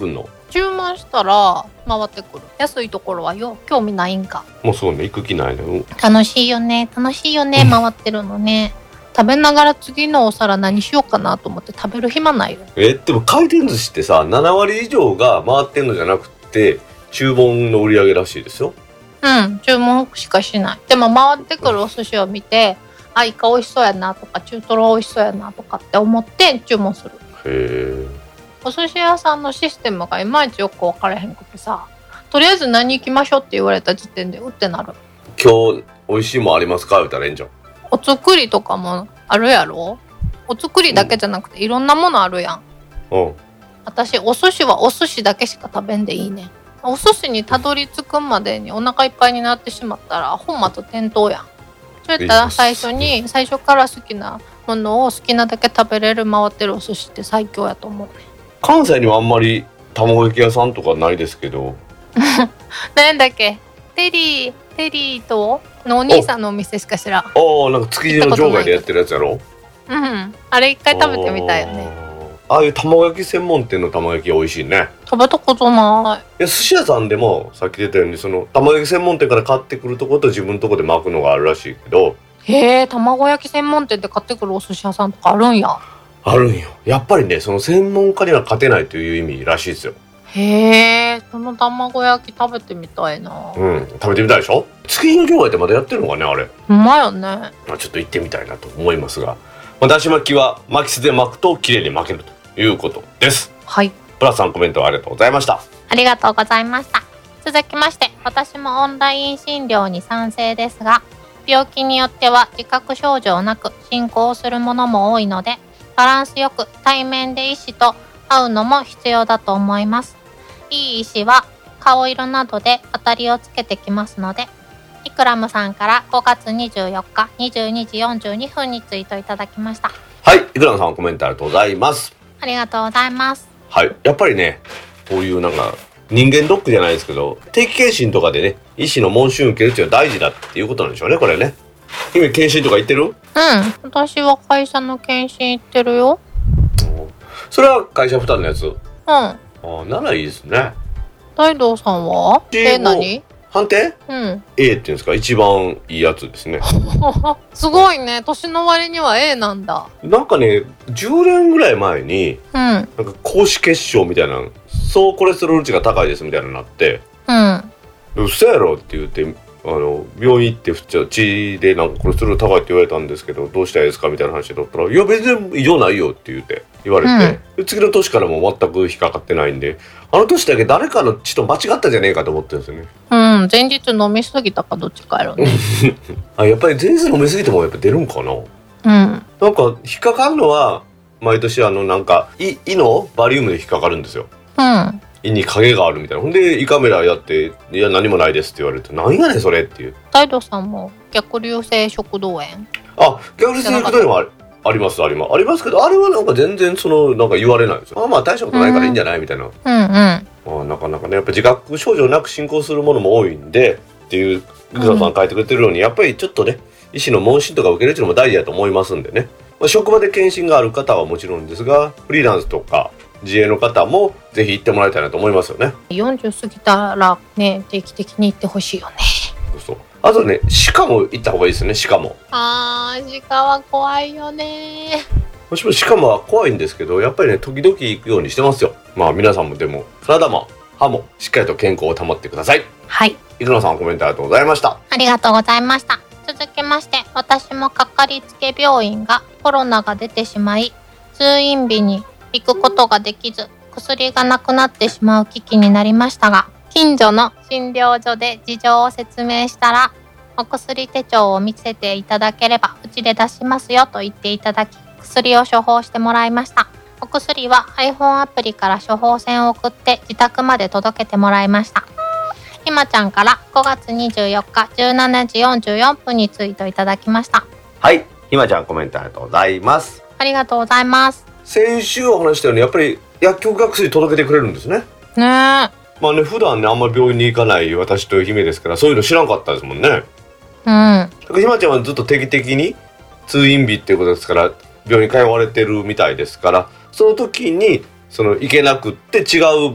注文したら回ってくる。安いところはよ興味ないんか。 もうそうね、行く気ないね。 楽しいよね楽しいよね回ってるのね。食べながら次のお皿何しようかなと思って食べる暇ないよ。 えでも回転寿司ってさ、ななわり以上が回ってんのじゃなくて注文の売り上げらしいですよ。 うん注文しかしない。でも回ってくるお寿司を見て、あイカ美味しそうやなとか中トロ美味しそうやなとかって思って注文する。 へえ。 お寿司屋さんのシステムがいまいちよく分からへんくてさ、とりあえず何行きましょうって言われた時点でうってなる。 今日美味しいもんありますか言ったらいいんじゃん。 お作りとかもあるやろ。お作りだけじゃなくていろんなものあるやん。 うん。 私お寿司はお寿司だけしか食べんでいいね。お寿司にたどり着くまでにお腹いっぱいになってしまったら本末転倒やん。そうやったら最初に最初から好きなものを好きなだけ食べれる回ってるお寿司って最強やと思うね。 関西にはあんまり卵焼き屋さんとかないですけどなんだっけテリーテリーとのお兄さんのお店しか知らん。 ああなんか築地の場外でやってるやつやろ。 うんあれ一回食べてみたいよね。 ああいう卵焼き専門店の卵焼き美味しいね。 食べたことない。 いや寿司屋さんでもさっき出たようにその卵焼き専門店から買ってくるとこと自分のとこで巻くのがあるらしいけど。 へえ卵焼き専門店で買ってくるお寿司屋さんとかあるんや。 あるんよ。やっぱりねその専門家には勝てないという意味らしいですよ。 へえその卵焼き食べてみたいな。 うん食べてみたいでしょ。築地の場外ってまだやってるのかねあれ。 うまいよね。 まあちょっと行ってみたいなと思いますが、まあ、だし巻きは巻きすで巻くと綺麗に巻けるということです。 はいプラスさんコメントありがとうございました。 ありがとうございました。続きまして私もオンライン診療に賛成ですが、病気によっては自覚症状なく進行するものも多いのでバランスよく対面で医師と会うのも必要だと思います。いい医師は顔色などで当たりをつけてきますので。イクラムさんからごがつにじゅうよっかにじゅうにじよんじゅうにふんにツイートいただきました。 はいイクラムさんコメントありがとうございます。 ありがとうございます。 はいやっぱりねこういうなんか人間ドックじゃないですけど定期検診とかでね医師の問診受けるっていうのは大事だっていうことなんでしょうねこれね。今検診とか行ってる？ うん私は会社の検診行ってるよ。 それは会社負担のやつ？うんああならいいですね。 大道さんは？え何？ 判定？ うん A っていうんですか一番いいやつですねすごいね年の割には A なんだ。 なんかねじゅうねんぐらい前に、 うんなんか高脂血症みたいな総コレステロール値が高いですみたいなのになって、 うん嘘やろって言ってあの病院行って普通血でなんかコレステロール高いって言われたんですけどどうしたらいいですかみたいな話で取ったらいや別に異常ないよって言って言われて、うん、次の年からも全く引っかかってないんであの年だけ誰かの血と間違ったじゃねえかと思ってるんですよね。 うん前日飲みすぎたかどっちかやろねあやっぱり前日飲みすぎてもやっぱ出るんかな。 うんなんか引っかかるのは毎年あのなんか胃胃のバリウムで引っかかるんですよ。 うん胃に影があるみたいな。ほんで胃カメラやっていや何もないですって言われて何やねんそれっていう。 大道さんも逆流性食道炎？ あ逆流性食道炎はありますありますありますけどあれはなんか全然そのなんか言われないんですよ。あまあ大したことないからいいんじゃない、うん、みたいな。 うんうんあなかなかねやっぱ自覚症状なく進行するものも多いんでっていう伊沢さん書いてくれてるように、うん、やっぱりちょっとね医師の問診とか受けるっていうのも大事だと思いますんでね、まあ、職場で検診がある方はもちろんですがフリーランスとか自営の方もぜひ行ってもらいたいなと思いますよね。 よんじゅう過ぎたらね定期的に行ってほしいよね。 そうあとね鹿も行った方がいいですね。鹿もあー鹿は怖いよね。 私も鹿もは怖いんですけどやっぱりね時々行くようにしてますよ。まあ皆さんもでも体も歯もしっかりと健康を保ってください。 はい伊野さんコメントありがとうございました。 ありがとうございました。続きまして私もかかりつけ病院がコロナが出てしまい通院日に行くことができず薬がなくなってしまう危機になりましたが近所の診療所で事情を説明したらお薬手帳を見せていただければうちで出しますよと言っていただき薬を処方してもらいました。お薬は iPhone アプリから処方箋を送って自宅まで届けてもらいました。ひまちゃんからごがつにじゅうよっかじゅうしちじよんじゅうよんぷんにツイートいただきました。 はいひまちゃんコメントありがとうございます。 ありがとうございます。 先週お話したようにやっぱり薬局が薬届けてくれるんですね。 ねえまあね普段ねあんまり病院に行かない私と姫ですからそういうの知らんかったですもんね。 うんひまちゃんはずっと定期的に通院日っていうことですから病院に通われてるみたいですからその時にその行けなくって違う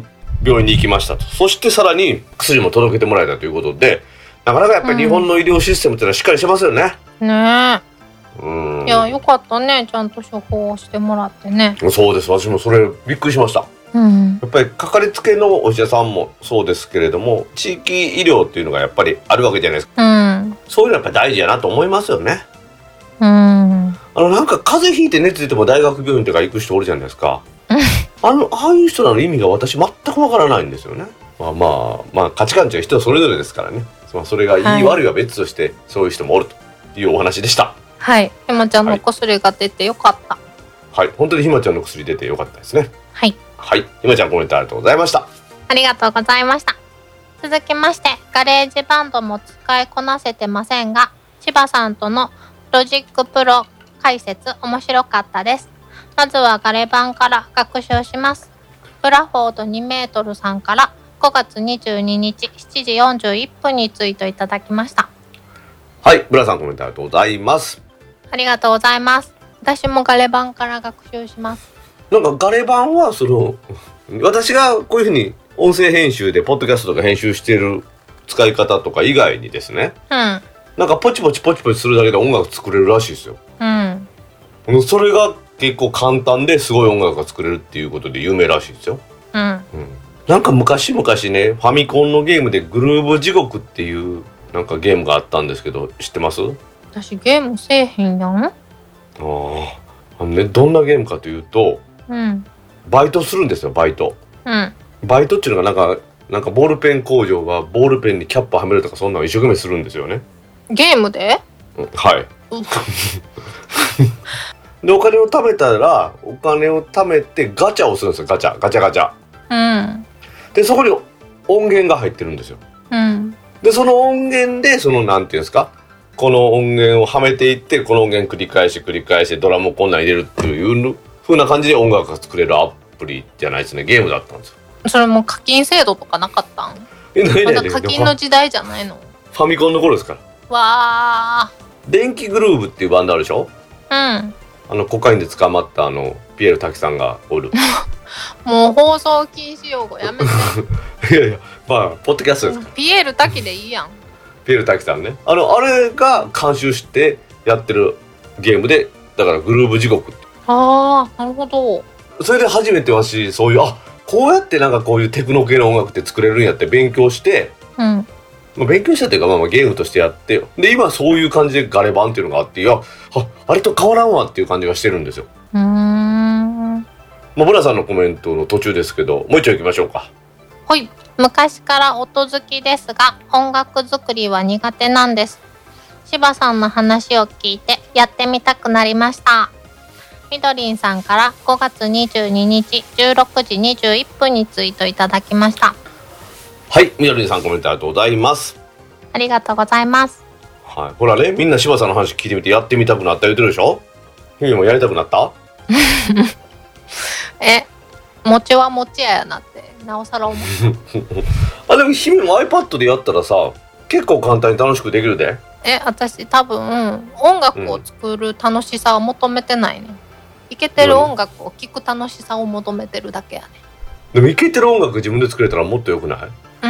病院に行きましたと。そしてさらに薬も届けてもらえたということで、なかなかやっぱり日本の医療システムっていうのはしっかりしてますよね。 ねえ。うん。 いや、よかったね。ちゃんと処方してもらってね。 そうです。私もそれびっくりしました。 うん。 やっぱりかかりつけのお医者さんもそうですけれども、地域医療っていうのがやっぱりあるわけじゃないですか。 うん。 そういうのはやっぱり大事やなと思いますよね。 うん。 あのなんか風邪ひいて熱出ても大学病院とか行く人おるじゃないですか。あのああいう人らの意味が私全くわからないんですよね。まあまあまあ価値観って人それぞれですからね。まあそれがいい、はい、悪いは別としてそういう人もおるというお話でした。 はい。ひまちゃんの薬が出てよかった。 はい、はい、本当にひまちゃんの薬出てよかったですね。 はい。 はい、ひまちゃんコメントありがとうございました。 ありがとうございました。続きましてガレージバンドも使いこなせてませんが、千葉さんとのロジックプロ解説面白かったです。まずはガレ版から学習します。ブラフォードにメートルさんからごがつにじゅうににちしちじよんじゅういっぷんにツイートいただきました。 はい、ブラさんコメントありがとうございます。 ありがとうございます。私もガレ版から学習します。 なんかガレ版はその私がこういうふうに音声編集でポッドキャストとか編集している使い方とか以外にですね、 うん、 なんかポチポチポチポチするだけで音楽作れるらしいですよ。 うん、 それが結構簡単ですごい音楽が作れるっていうことで有名らしいですよ。 うんうん、 なんか昔々ねファミコンのゲームでグルーブ地獄っていうなんかゲームがあったんですけど知ってます？ 私ゲームせえへんやん。ああのね、どんなゲームかというと、 うん、 バイトするんですよ。バイト、うん、バイトっていうのがなんかなんかボールペン工場がボールペンにキャップはめるとかそんなの一生懸命するんですよね。 ゲームで？ うん、はいでお金を貯めたらお金を貯めてガチャをするんですよ。ガチャガチャガチャ、うん、でそこに音源が入ってるんですよ、うん、でその音源でそのなんていうんですか、この音源をはめていってこの音源繰り返し繰り返してドラムをこんなん入れるっていう風な感じで音楽が作れるアプリじゃないですね。ゲームだったんですよ。 それも課金制度とかなかったん？ えないないない、 まだ課金の時代じゃないの？ ファミコンの頃ですから。 わー、 電気グルーヴっていうバンドあるでしょ。うん、あのコカインで捕まったあのピエール滝さんがおるもう放送禁止用語やめていやいや、まあポッドキャストですから。 ピエール滝でいいやん。 ピエール滝さんね、あのあれが監修してやってるゲームで、だからグルーヴ地獄って。 ああ、なるほど。 それで初めてわしそういう、あ、こうやってなんかこういうテクノ系の音楽って作れるんやって勉強して、うん、まあ、勉強したっていうか、まあ、まあゲームとしてやって、で今そういう感じでガレ版っていうのがあって、いや、あ、あれと変わらんわっていう感じがしてるんですよ。うーん、まあ、ブラさんのコメントの途中ですけど、もう一丁行きましょうか。 はい。昔から音好きですが、音楽作りは苦手なんです。柴さんの話を聞いてやってみたくなりました。みどりんさんからごがつにじゅうににちじゅうろくじにじゅういっぷんにツイートいただきました。 はい、みどりんさんコメントありがとうございます。 ありがとうございます。 はい、ほらね、みんな柴さんの話聞いてみてやってみたくなった言うてるでしょ。君もやりたくなったえ、餅は餅ややなってなおさら思ったあ、でも君も iPad でやったらさ、結構簡単に楽しくできるで。 え、私多分音楽を作る楽しさを求めてないね、うん、イケてる音楽を聴く楽しさを求めてるだけやね。 でもイケてる音楽自分で作れたらもっと良くない？ うん、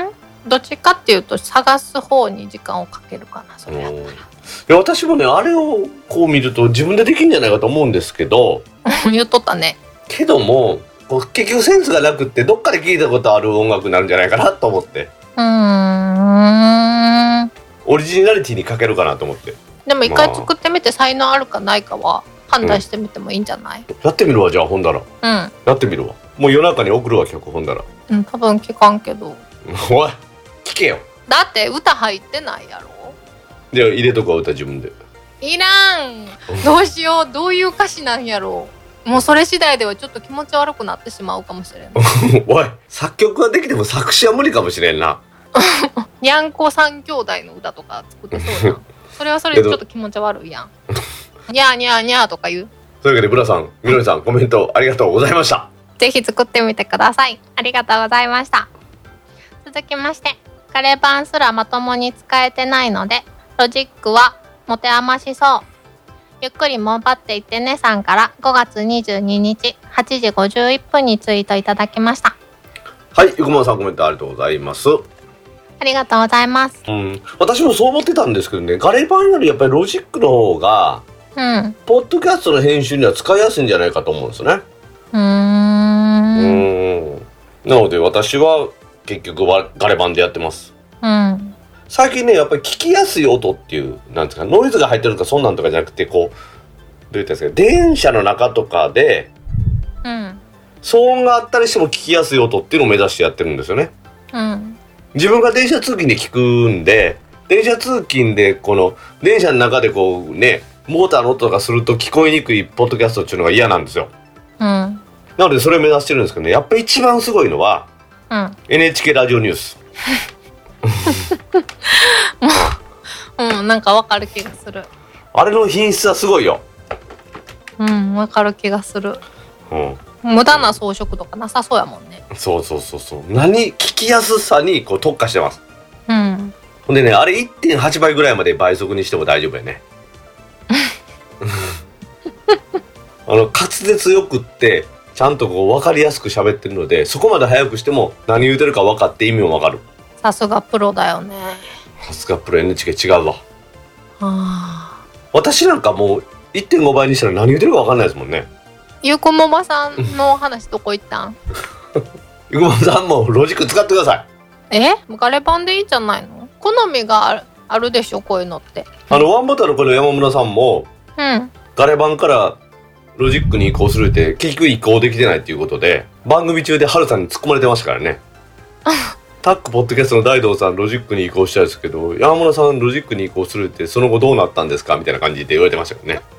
どっちかっていうと探す方に時間をかけるかな、それやったら。いや、私もね、あれをこう見ると自分でできるんじゃないかと思うんですけど言っとったね。 けどもこう結局センスがなくってどっかで聴いたことある音楽になるんじゃないかなと思って、うーん、オリジナリティに欠けるかなと思って。 でも一回作ってみて才能あるかないかは判断してみてもいいんじゃない？ うん、やってみるわ、じゃあほんだら。うん、やってみるわ。もう夜中に送るわ、曲ほんだら。 うん、多分聞かんけどおい、聞けよ。 だって歌入ってないやろ。 じゃあ入れとくわ、歌自分で。 いらん。どうしよう、どういう歌詞なんやろう。もうそれ次第ではちょっと気持ち悪くなってしまうかもしれんおい、作曲はできても作詞は無理かもしれんなにゃんこ三兄弟の歌とか作ってそうやんそれはそれでちょっと気持ち悪いやんにゃーにゃーにゃーとか言う。 というわけでブラさん、みのりさん、コメントありがとうございました。 ぜひ作ってみてください。ありがとうございました。続きまして、ガレ版すらまともに使えてないのでロジックは持て余しそう。ゆっくりもんばっていってねさんからごがつにじゅうににちはちじごじゅういっぷんにツイートいただきました。 はい、ゆくまさんコメントありがとうございます。 ありがとうございます。 うん、私もそう思ってたんですけどね、ガレ版よりやっぱりロジックの方が、 うん。 ポッドキャストの編集には使いやすいんじゃないかと思うんですよね。 うーん。 うーん。なので私は結局はガレ版でやってます。 うん。 最近ね、やっぱり聞きやすい音っていう、なんですか、ノイズが入ってるとかそんなんとかじゃなくて、こう、どういったんですか、電車の中とかで、 うん。 騒音があったりしても聞きやすい音っていうのを目指してやってるんですよね。 うん。 自分が電車通勤で聞くんで、電車通勤でこの電車の中でこうね、モーターの音とかすると聞こえにくいポッドキャストっていうのが嫌なんですよ。 うん。 なのでそれを目指してるんですけどね、やっぱり一番すごいのは、 うん。 エヌエイチケー ラジオニュース。 うん、なんかわかる気がする。 あれの品質はすごいよ。 うん、わかる気がする。 うん。 無駄な装飾とかなさそうやもんね。 そうそうそうそう。何聞きやすさにこう特化してます。 うん。 ほんでね、あれ いってんはち 倍ぐらいまで倍速にしても大丈夫やね。あの滑舌よくってちゃんとこう分かりやすく喋ってるので、そこまで早くしても何言うてるか分かって意味も分かる。 さすがプロだよね。 さすがプロ エヌエイチケー 違うわ。 はあ。 私なんかもう いってんご 倍にしたら何言うてるか分かんないですもんね。 ゆこもまさんの話どこ行ったん？ ゆくまさんもロジック使ってください。 え？ガレ版でいいんじゃないの？好みがある、あるでしょ、こういうのって。 あのワンボタンのこの山村さんも、 うん。 ガレ版からロジックに移行するって結局移行できてないっていうことで、番組中でハルさんに突っ込まれてましたからね。タックポッドキャストの大道さんロジックに移行したんですけど、山村さんロジックに移行するってその後どうなったんですかみたいな感じで言われてましたよね。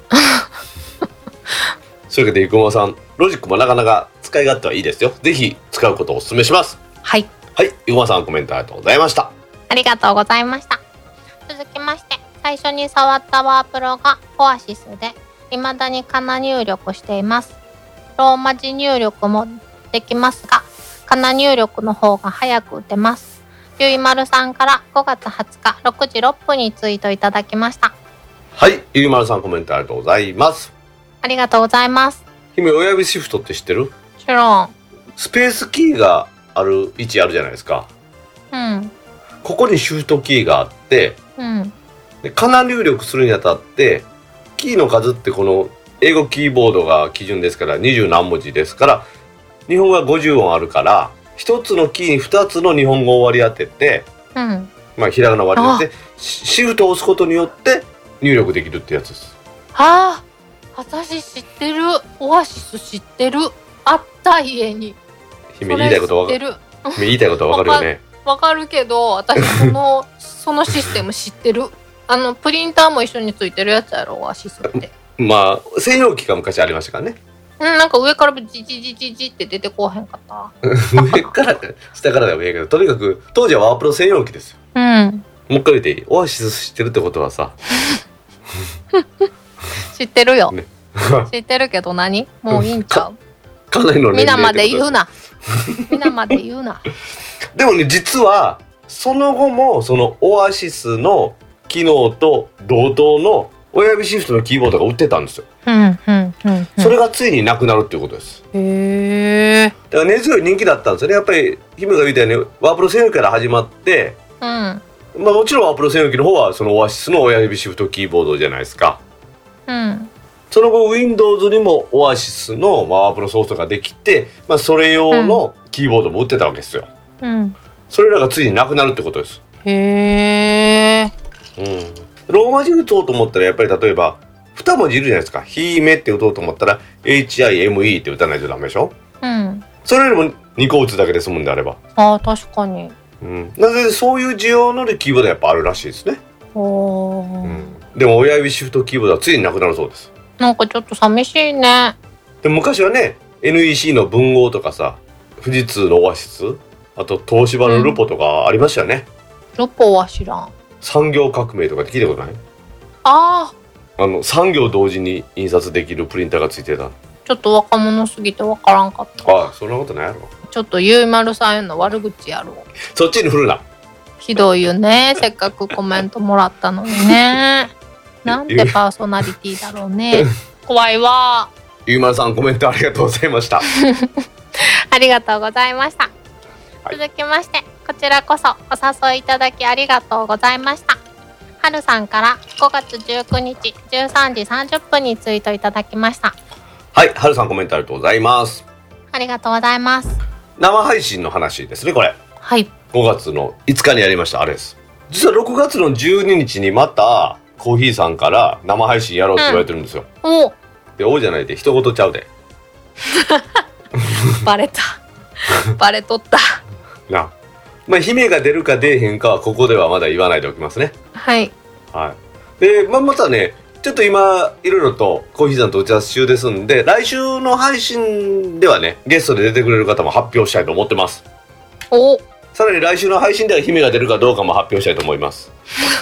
そういうわけでゆくまさん、ロジックもなかなか使い勝手はいいですよ。ぜひ使うことをお勧めします。 はい。 はい、ゆくまさんコメントありがとうございました。 ありがとうございました。続きまして、最初に触ったワープロがオアシスで、未だにカナ入力しています。ローマ字入力もできますが、カナ入力の方が早く打てます。ゆいまるさんからごがつはつかろくじろっぷんにツイートいただきました。 はい、ゆいまるさんコメントありがとうございます。 ありがとうございます。 姫、親指シフトって知ってる？ もちろん。 スペースキーがある位置あるじゃないですか。 うん。 ここにシフトキーがあって、 うん。 でカナ入力するにあたってキーの数ってこの英語キーボードが基準ですからにじゅう何文字ですから、日本語はごじゅう音あるからひとつのキーにふたつの日本語を割り当てて、 うん。 まあひらがな割り当ててシフトを押すことによって入力できるってやつです。 ああ、私知ってる。オアシス知ってる。あった家に。 姫言いたいことわかる。姫言いたいことわかるよね。 わかるけど、私そのそのシステム知ってる。あのプリンターも一緒についてるやつやろ、オアシスって。 まあ専用機が昔ありましたからね。 うん、なんか上からジジジジジって出てこうへんかった。 上から下からでもいいけど、とにかく当時はワープロ専用機ですよ。 うん。 もう一回言っていい？オアシス知ってるってことはさ。 知ってるよ。 ね、 知ってるけど何？もういいんちゃう？ かなりの年齢ってことです。 皆まで言うな。皆まで言うな。 でもね、実はその後もそのオアシスの機能と同等の親指シフトのキーボードが売ってたんですよ。 うんうんうん、うん。 それがついになくなるっていうことです。 へえ。 だから根強い人気だったんですよね。やっぱり姫が言ったようにワープロ専用機から始まって、 うん。まあもちろんワープロ専用機の方はそのオアシスの親指シフトキーボードじゃないですか。 うん。 その後 Windows にもオアシスのワープロソフトができて、まあ、それ用のキーボードも売ってたわけですよ。 うん。 それらがついになくなるってことです。 へえ。 うん。ローマ字打とうと思ったらやっぱり例えばに文字いるじゃないですか。ひめって打とうと思ったら エイチアイエムイー って打たないとダメでしょ。 うん。 それよりもにこ打つだけで済むんであれば。 ああ、確かに。 うん。なのでそういう需要のキーボードはやっぱあるらしいですね。 おー。 うん。でも親指シフトキーボードはついになくなるそうです。 なんかちょっと寂しいね。 で昔はね エヌイーシー の文豪とかさ、富士通のオアシス、あと東芝のルポとかありましたよね。 ルポは知らん。 産業革命とかって聞いたことない？ ああのさん行同時に印刷できるプリンターがついてた。 ちょっと若者すぎてわからんかった。 ああ、そんなことないやろ。 ちょっとゆいまるさんへの悪口やろう。 そっちに振るな。 ひどいよね。せっかくコメントもらったのにね。なんてパーソナリティだろうね。怖いわ。 ゆいまるさんコメントありがとうございました。 ありがとうございました。 はい、 続きましてこちらこそお誘いいただきありがとうございました。はるさんからごがつじゅうくにちじゅうさんじさんじゅっぷんにツイートいただきました。 はい、はるさんコメントありがとうございます。 ありがとうございます。 生配信の話ですね。これはいごがつのいつかにやりました。あれです。実はろくがつのじゅうににちにまたコーヒーさんから生配信やろうって言われてるんですよ、 うん、おでおじゃないで一言ちゃうでバレたバレとったな。まあ姫が出るか出えへんかはここではまだ言わないでおきますね。 はい、 はい、で、まあ、またねちょっと今いろいろとコーヒーさんと打ち合わせ中ですんで、来週の配信ではねゲストで出てくれる方も発表したいと思ってます。 おさらに来週の配信では姫が出るかどうかも発表したいと思います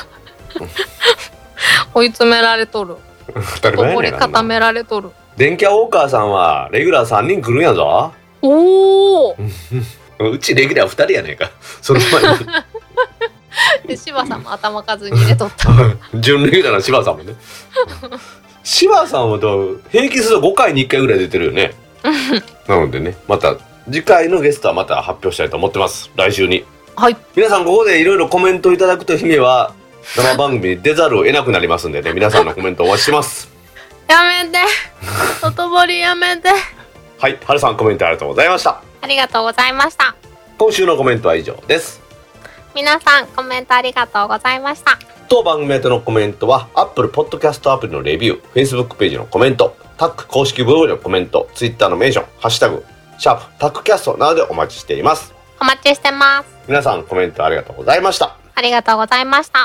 追い詰められとる当たり前やねん。 これ固められとる。 電気屋ウォーカーさんはレギュラーさんにん来るんやぞ。 おおうちレギュラーふたりやねんかその前にで柴さんも頭数に入れとった準レギュラーの柴さんもね柴さんは平均するとごかいにいっかいぐらい出てるよねなのでねまた次回のゲストはまた発表したいと思ってます。来週に。 はい、 皆さんここでいろいろコメントいただくと姫は生番組に出ざるを得なくなりますんでね皆さんのコメントお待ちしてますやめて外堀やめてはい、はるさんコメントありがとうございました。 ありがとうございました。 今週のコメントは以上です。 皆さんコメントありがとうございました。 当番組宛てのコメントは Apple Podcast アプリのレビュー、Facebook ページのコメント、タック公式ブログのコメント、Twitter のメンション、ハッシュタグシャープタックキャストなどでお待ちしています。 お待ちしてます。 皆さんコメントありがとうございました。 ありがとうございました。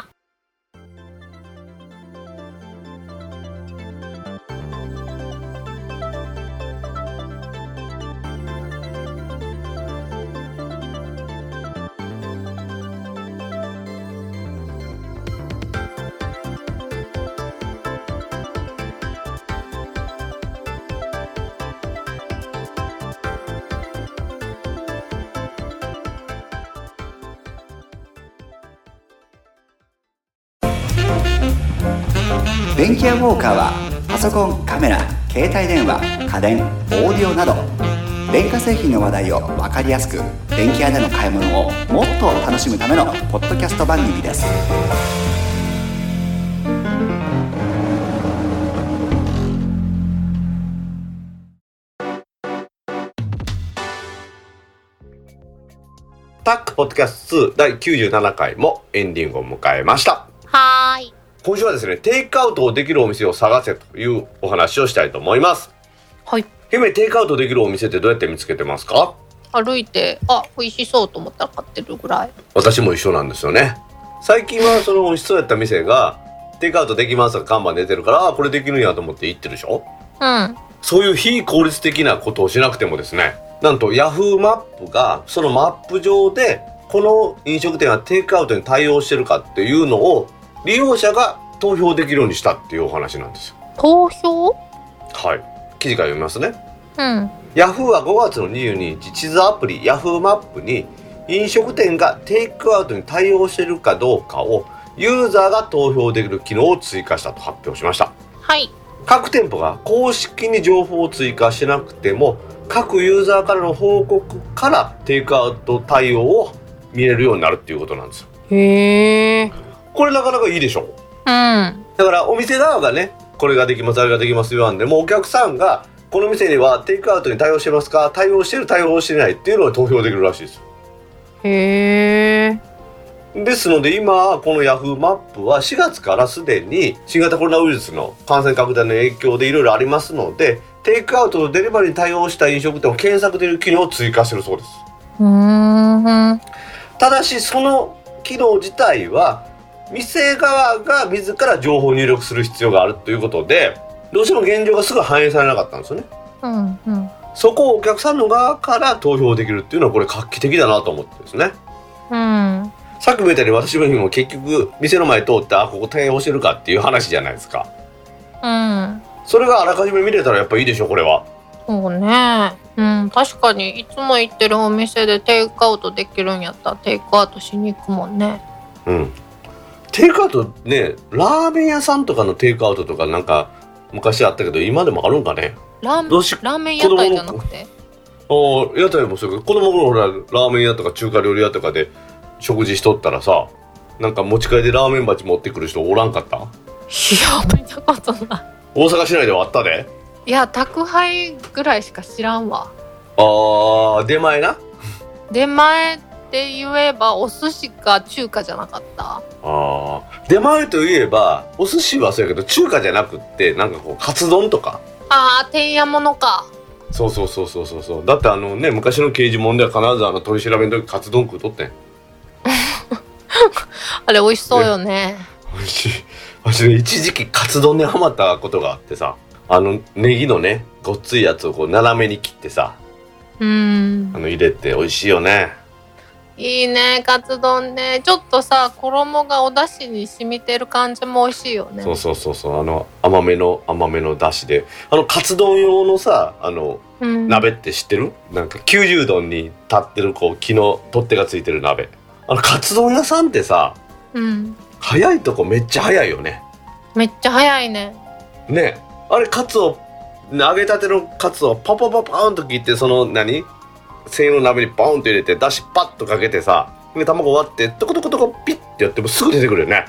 電気屋ウォーカーはパソコン、カメラ、携帯電話、家電、オーディオなど電化製品の話題を分かりやすく電気屋での買い物をもっと楽しむためのポッドキャスト番組です。 タックポッドキャストツーだいきゅうじゅうななかいもエンディングを迎えました。 はーい。 今週はですねテイクアウトをできるお店を探せというお話をしたいと思います。 はい。 姫、テイクアウトできるお店ってどうやって見つけてますか？ 歩いてあ美味しそうと思ったら買ってるぐらい。 私も一緒なんですよね。最近はその美味しそうやった店がテイクアウトできますとか看板出てるからあこれできるんやと思って行ってるでしょ。 うん。 そういう非効率的なことをしなくてもですね、なんと Yahoo マップがそのマップ上でこの飲食店はテイクアウトに対応してるかっていうのを利用者が投票できるようにしたっていうお話なんですよ。 投票？ はい。記事から読みますね。 うん。 Yahoo はごがつのにじゅうににち地図アプリ Yahoo マップに飲食店がテイクアウトに対応しているかどうかをユーザーが投票できる機能を追加したと発表しました。 はい。 各店舗が公式に情報を追加しなくても各ユーザーからの報告からテイクアウト対応を見れるようになるっていうことなんですよ。 へー。 これなかなかいいでしょう。 うん。 だからお店側がねこれができますあれができます言わんでもお客さんがこの店にはテイクアウトに対応してますか対応してる対応してないっていうのを投票できるらしいです。 へー。 ですので今この Yahoo マップはしがつからすでに新型コロナウイルスの感染拡大の影響でいろいろありますのでテイクアウトとデリバリーに対応した飲食店を検索できる機能を追加しているそうです。 うーん。 ただしその機能自体は店側が自ら情報を入力する必要があるということでどうしても現状がすぐ反映されなかったんですよね。 うんうん。 そこをお客さんの側から投票できるっていうのはこれ画期的だなと思ってですね。 うん。 さっきも言ったように私も結局店の前通ってあここ対応してるかっていう話じゃないですか。 うん。 それがあらかじめ見れたらやっぱいいでしょこれは。 そうね。うん、確かにいつも行ってるお店でテイクアウトできるんやったらテイクアウトしに行くもんね。 うん。テイクアウトね、ラーメン屋さんとかのテイクアウトとかなんか昔あったけど今でもあるんかね。 ラーメンどうしラーメン屋台じゃなくてあ屋台もそうやけど子供の頃ほらラーメン屋とか中華料理屋とかで食事しとったらさ、なんか持ち帰りでラーメン鉢持ってくる人おらんかった？ いや見たことない。 大阪市内ではあったで。 いや宅配ぐらいしか知らんわ。 あー出前な。 出前って言えばお寿司か中華じゃなかった？ あー出前といえばお寿司はそうやけど中華じゃなくってなんかこうカツ丼とか。 ああてんやものか。 そうそうそうそうそうそう。だってあのね昔の刑事問では必ずあの取り調べの時カツ丼食うとってん。 あれ美味しそうよね。 美味しい。私ね一時期カツ丼にハマったことがあってさ、あのネギのねごっついやつをこう斜めに切ってさ、 うーんあの入れて美味しいよね。 いいねカツ丼ね。ちょっとさ衣がお出汁に染みてる感じも美味しいよね。 そうそうそうそう。あの甘めの甘めの出汁で、あのカツ丼用のさあの、うん、鍋って知ってる？なんかきゅうじゅうどに立ってるこう木の取っ手がついてる鍋。あのカツ丼屋さんってさ、うん、早いとこめっちゃ早いよね。 めっちゃ早いね。 ねあれカツを揚げたてのカツをパパパパーンと切って、その何専用の鍋にバーンと入れてだしパッとかけてさ、で卵割ってトコトコトコピッてやってもすぐ出てくるよね。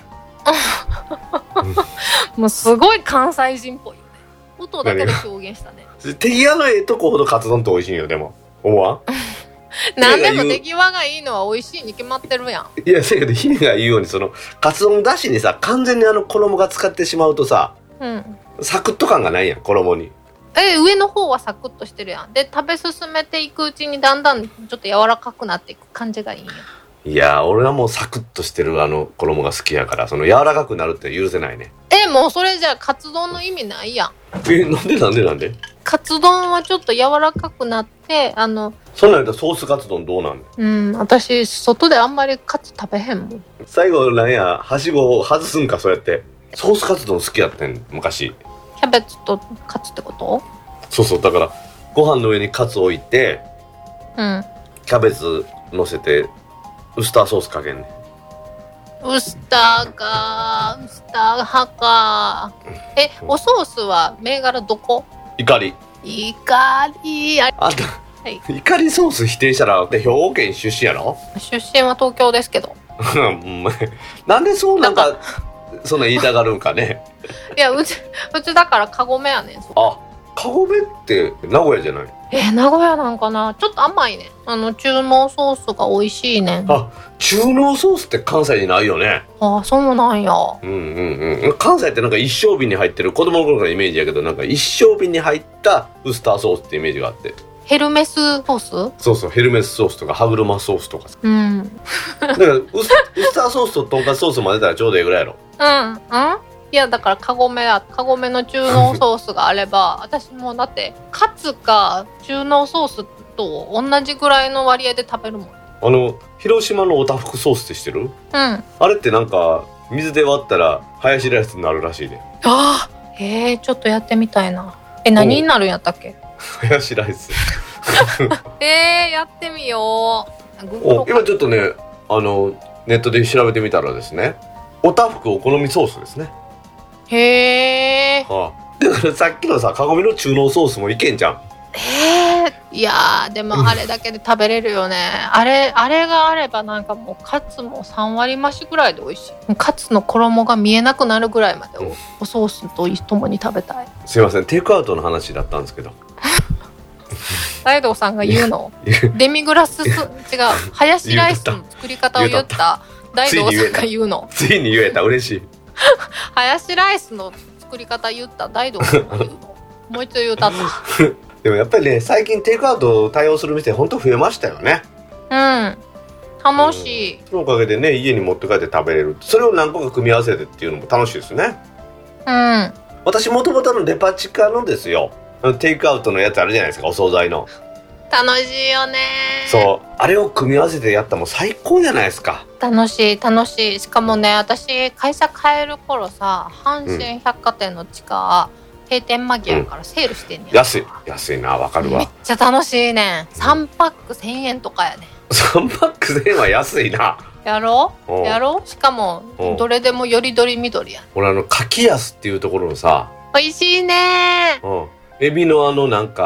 もうすごい関西人っぽいよね。音だけで表現したね。 手際のええとこほどカツ丼って美味しいよ。でも思わん？ 何でも手際がいいのは美味しいに決まってるやん。 いやせやけど姫が言うようにそのカツ丼だしにさ完全にあの衣が使ってしまうとさ、うん、サクッと感がないやん衣に。 え上の方はサクッとしてるやん。で食べ進めていくうちにだんだんちょっと柔らかくなっていく感じがいいんや。 いや俺はもうサクッとしてるあの衣が好きやから、その柔らかくなるって許せないね。 えもうそれじゃあカツ丼の意味ないやん。 えなんでなんでなんで？ カツ丼はちょっと柔らかくなってあのそんなんやったらソースカツ丼どうなんの？ うん私外であんまりカツ食べへんもん。 最後なんやはしごを外すんか。そうやってソースカツ丼好きやってん昔。 キャベツとカツってこと？ そうそうだからご飯の上にカツ置いて、うん、キャベツ乗せてウスターソースかけんね。 ウスターかウスター派か。えおソースは銘柄どこ？怒り。怒りああんた、はい、怒りソース否定したら兵庫県出身やろ？ 出身は東京ですけど。 なんでそうなんかそんな言いたがるんかね。 いやうちうちだからカゴメやねん。 あカゴメって名古屋じゃない？ え名古屋なんかな。ちょっと甘いね。あの中濃ソースが美味しいね。 あ中濃ソースって関西にないよね。 あそうなんや。 うんうんうん。関西ってなんか一升瓶に入ってる、子供の頃からイメージやけど、なんか一升瓶に入ったウスターソースってイメージがあって。 ヘルメスソース？ そうそうヘルメスソースとか歯車ソースとかさ。うんだからウス、ウスターソースととんかつソース混ぜたらちょうどいいぐらいやろ。 うんうんいやだからカゴメやカゴメの中濃ソースがあれば私もだってカツか中濃ソースと同じぐらいの割合で食べるもん。 あの広島のおたふくソースって知ってる？うんあれってなんか水で割ったらハヤシライスになるらしいで。 ああへえちょっとやってみたいな。え何になるんやったっけ？ ハヤシライスえー、やってみよう。 お今ちょっとねあのネットで調べてみたらですね、おたふくお好みソースですね。 へえ、 はあ、だからさっきのさカゴメの中濃ソースもいけんじゃん。 えー、いやーでもあれだけで食べれるよね。あれあれがあればなんかもうカツもさん割増しぐらいで美味しい。カツの衣が見えなくなるぐらいまで お,、うん、おソースとともに食べたい。 すいませんテイクアウトの話だったんですけど大道さんが言うのデミグラス違うハヤシライスの作り方を言った大道さんが言うの。 ついに言えた嬉しい。 ハヤシライスの作り方言った大道さんが言うのもう一度言うたったでもやっぱりね最近テイクアウトを対応する店ほんと増えましたよね。 うん楽しい、 うん、そのおかげでね家に持って帰って食べれる、それを何個か組み合わせてっていうのも楽しいですね。うん私もともとのデパ地下のですよテイクアウトのやつあるじゃないですか、お惣菜の。 楽しいよね。 そうあれを組み合わせてやったらもう最高じゃないですか。 楽しい楽しい。しかもね私会社帰る頃さ阪神百貨店の地下、うん、閉店間際からセールしてんね、うん、 安い安いなわかるわ。 めっちゃ楽しいね。さんパックせんえんとかやね。 さんパックせんえんは安いな。 やろうやろう。しかもどれでもよりどりみどりや。 俺あの柿安っていうところのさ美味しいね。 うんエビのあのなんか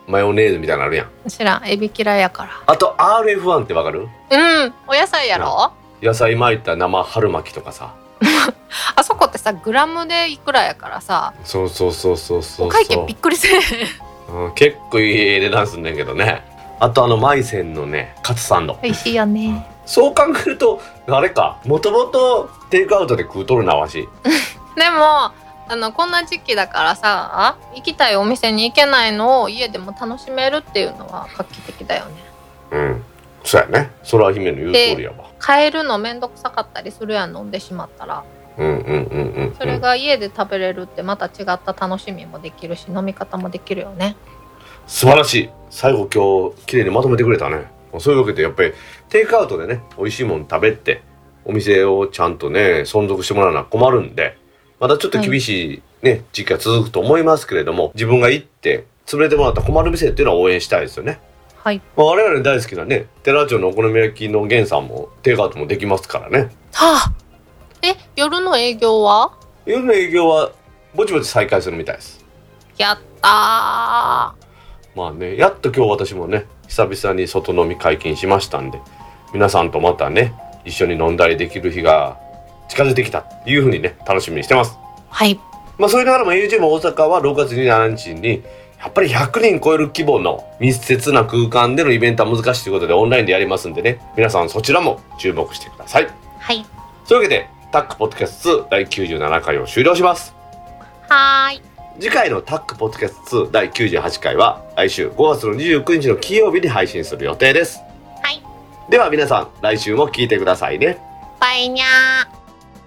マヨネーズみたいなのあるやん。 知らん、エビ嫌いやから。 あと アールエフワン ってわかる？ うんお野菜やろ。 野菜巻いた生春巻きとかさあそこってさグラムでいくらやからさ、 そうそうそうそうそう、 お会計びっくりせえへん、 うん、結構いい値段すんねんけどね。あとあのマイセンのねカツサンド美味しいよね。 そう考えるとあれか、もともとテイクアウトで食うとるなわしでもあのこんな時期だからさ、行きたいお店に行けないのを家でも楽しめるっていうのは画期的だよね。 うんそうやね、それは姫の言う通りやわ。 買えるのめんどくさかったりするやん、飲んでしまったら。 うんうんうんうん、うん、 それが家で食べれるってまた違った楽しみもできるし、飲み方もできるよね。 素晴らしい。最後今日綺麗にまとめてくれたね。そういうわけでやっぱりテイクアウトでね美味しいもの食べてお店をちゃんとね存続してもらうのは困るんで、まだちょっと厳しいね、はい、時期が続くと思いますけれども、自分が行って潰れてもらったら困る店っていうのは応援したいですよね。 はい、 まあ、我々大好きなね寺町のお好み焼きの源さんもテイクアウトもできますからね。 はあ、え夜の営業は？ 夜の営業はぼちぼち再開するみたいです。 やったー。 まあね、やっと今日私もね久々に外飲み解禁しましたんで、皆さんとまたね一緒に飲んだりできる日が近づいてきたっていう風にね楽しみにしてます。 はい。 まあそういうながらも ユーチューブ 大阪はろくがつにじゅうしちにちにやっぱりひゃくにん超える規模の密接な空間でのイベントは難しいということでオンラインでやりますんでね、皆さんそちらも注目してください。 はい。 そういうわけでタックポッドキャストツーだいきゅうじゅうななかいを終了します。 はーい。 次回のタックポッドキャストツーだいきゅうじゅうはちかいは来週ごがつのにじゅうくにちの金曜日に配信する予定です。 はい。 では皆さん来週も聞いてくださいね。 バイニャー。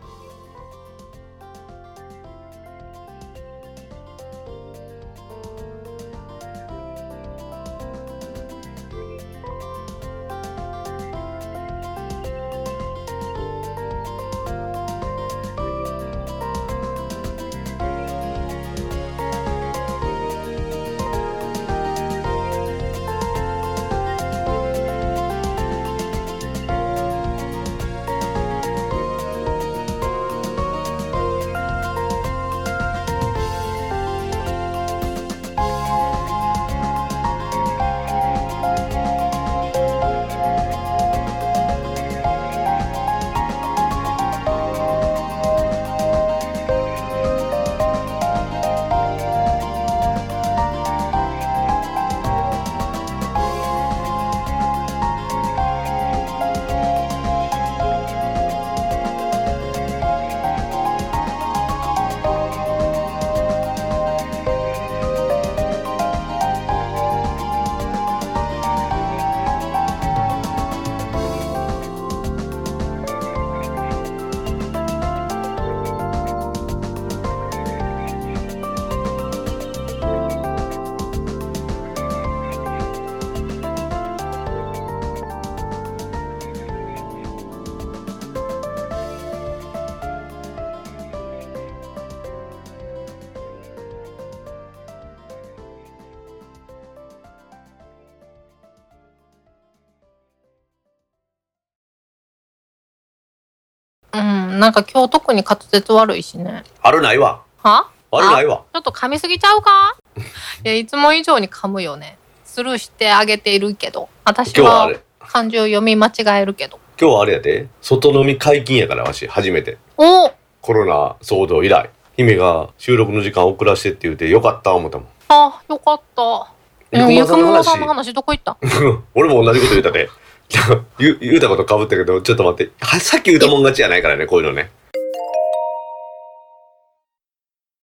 うん、なんか今日特に滑舌悪いしね。 悪ないわ。 は？ 悪ないわ。 ちょっと噛みすぎちゃうか？いや、いつも以上に噛むよね。スルーしてあげているけど、私は漢字を読み間違えるけど。 今日はあれやで、外飲み解禁やからわし初めて。 お！ コロナ騒動以来、姫が収録の時間遅らしてって言うてよかった思ったもん。 あ、よかった。 ゆくまさんの話どこ行った？ 俺も同じこと言うたで。言う、言うたことかぶったけど、ちょっと待って。さっき言うたもん勝ちやないからね、こういうのね。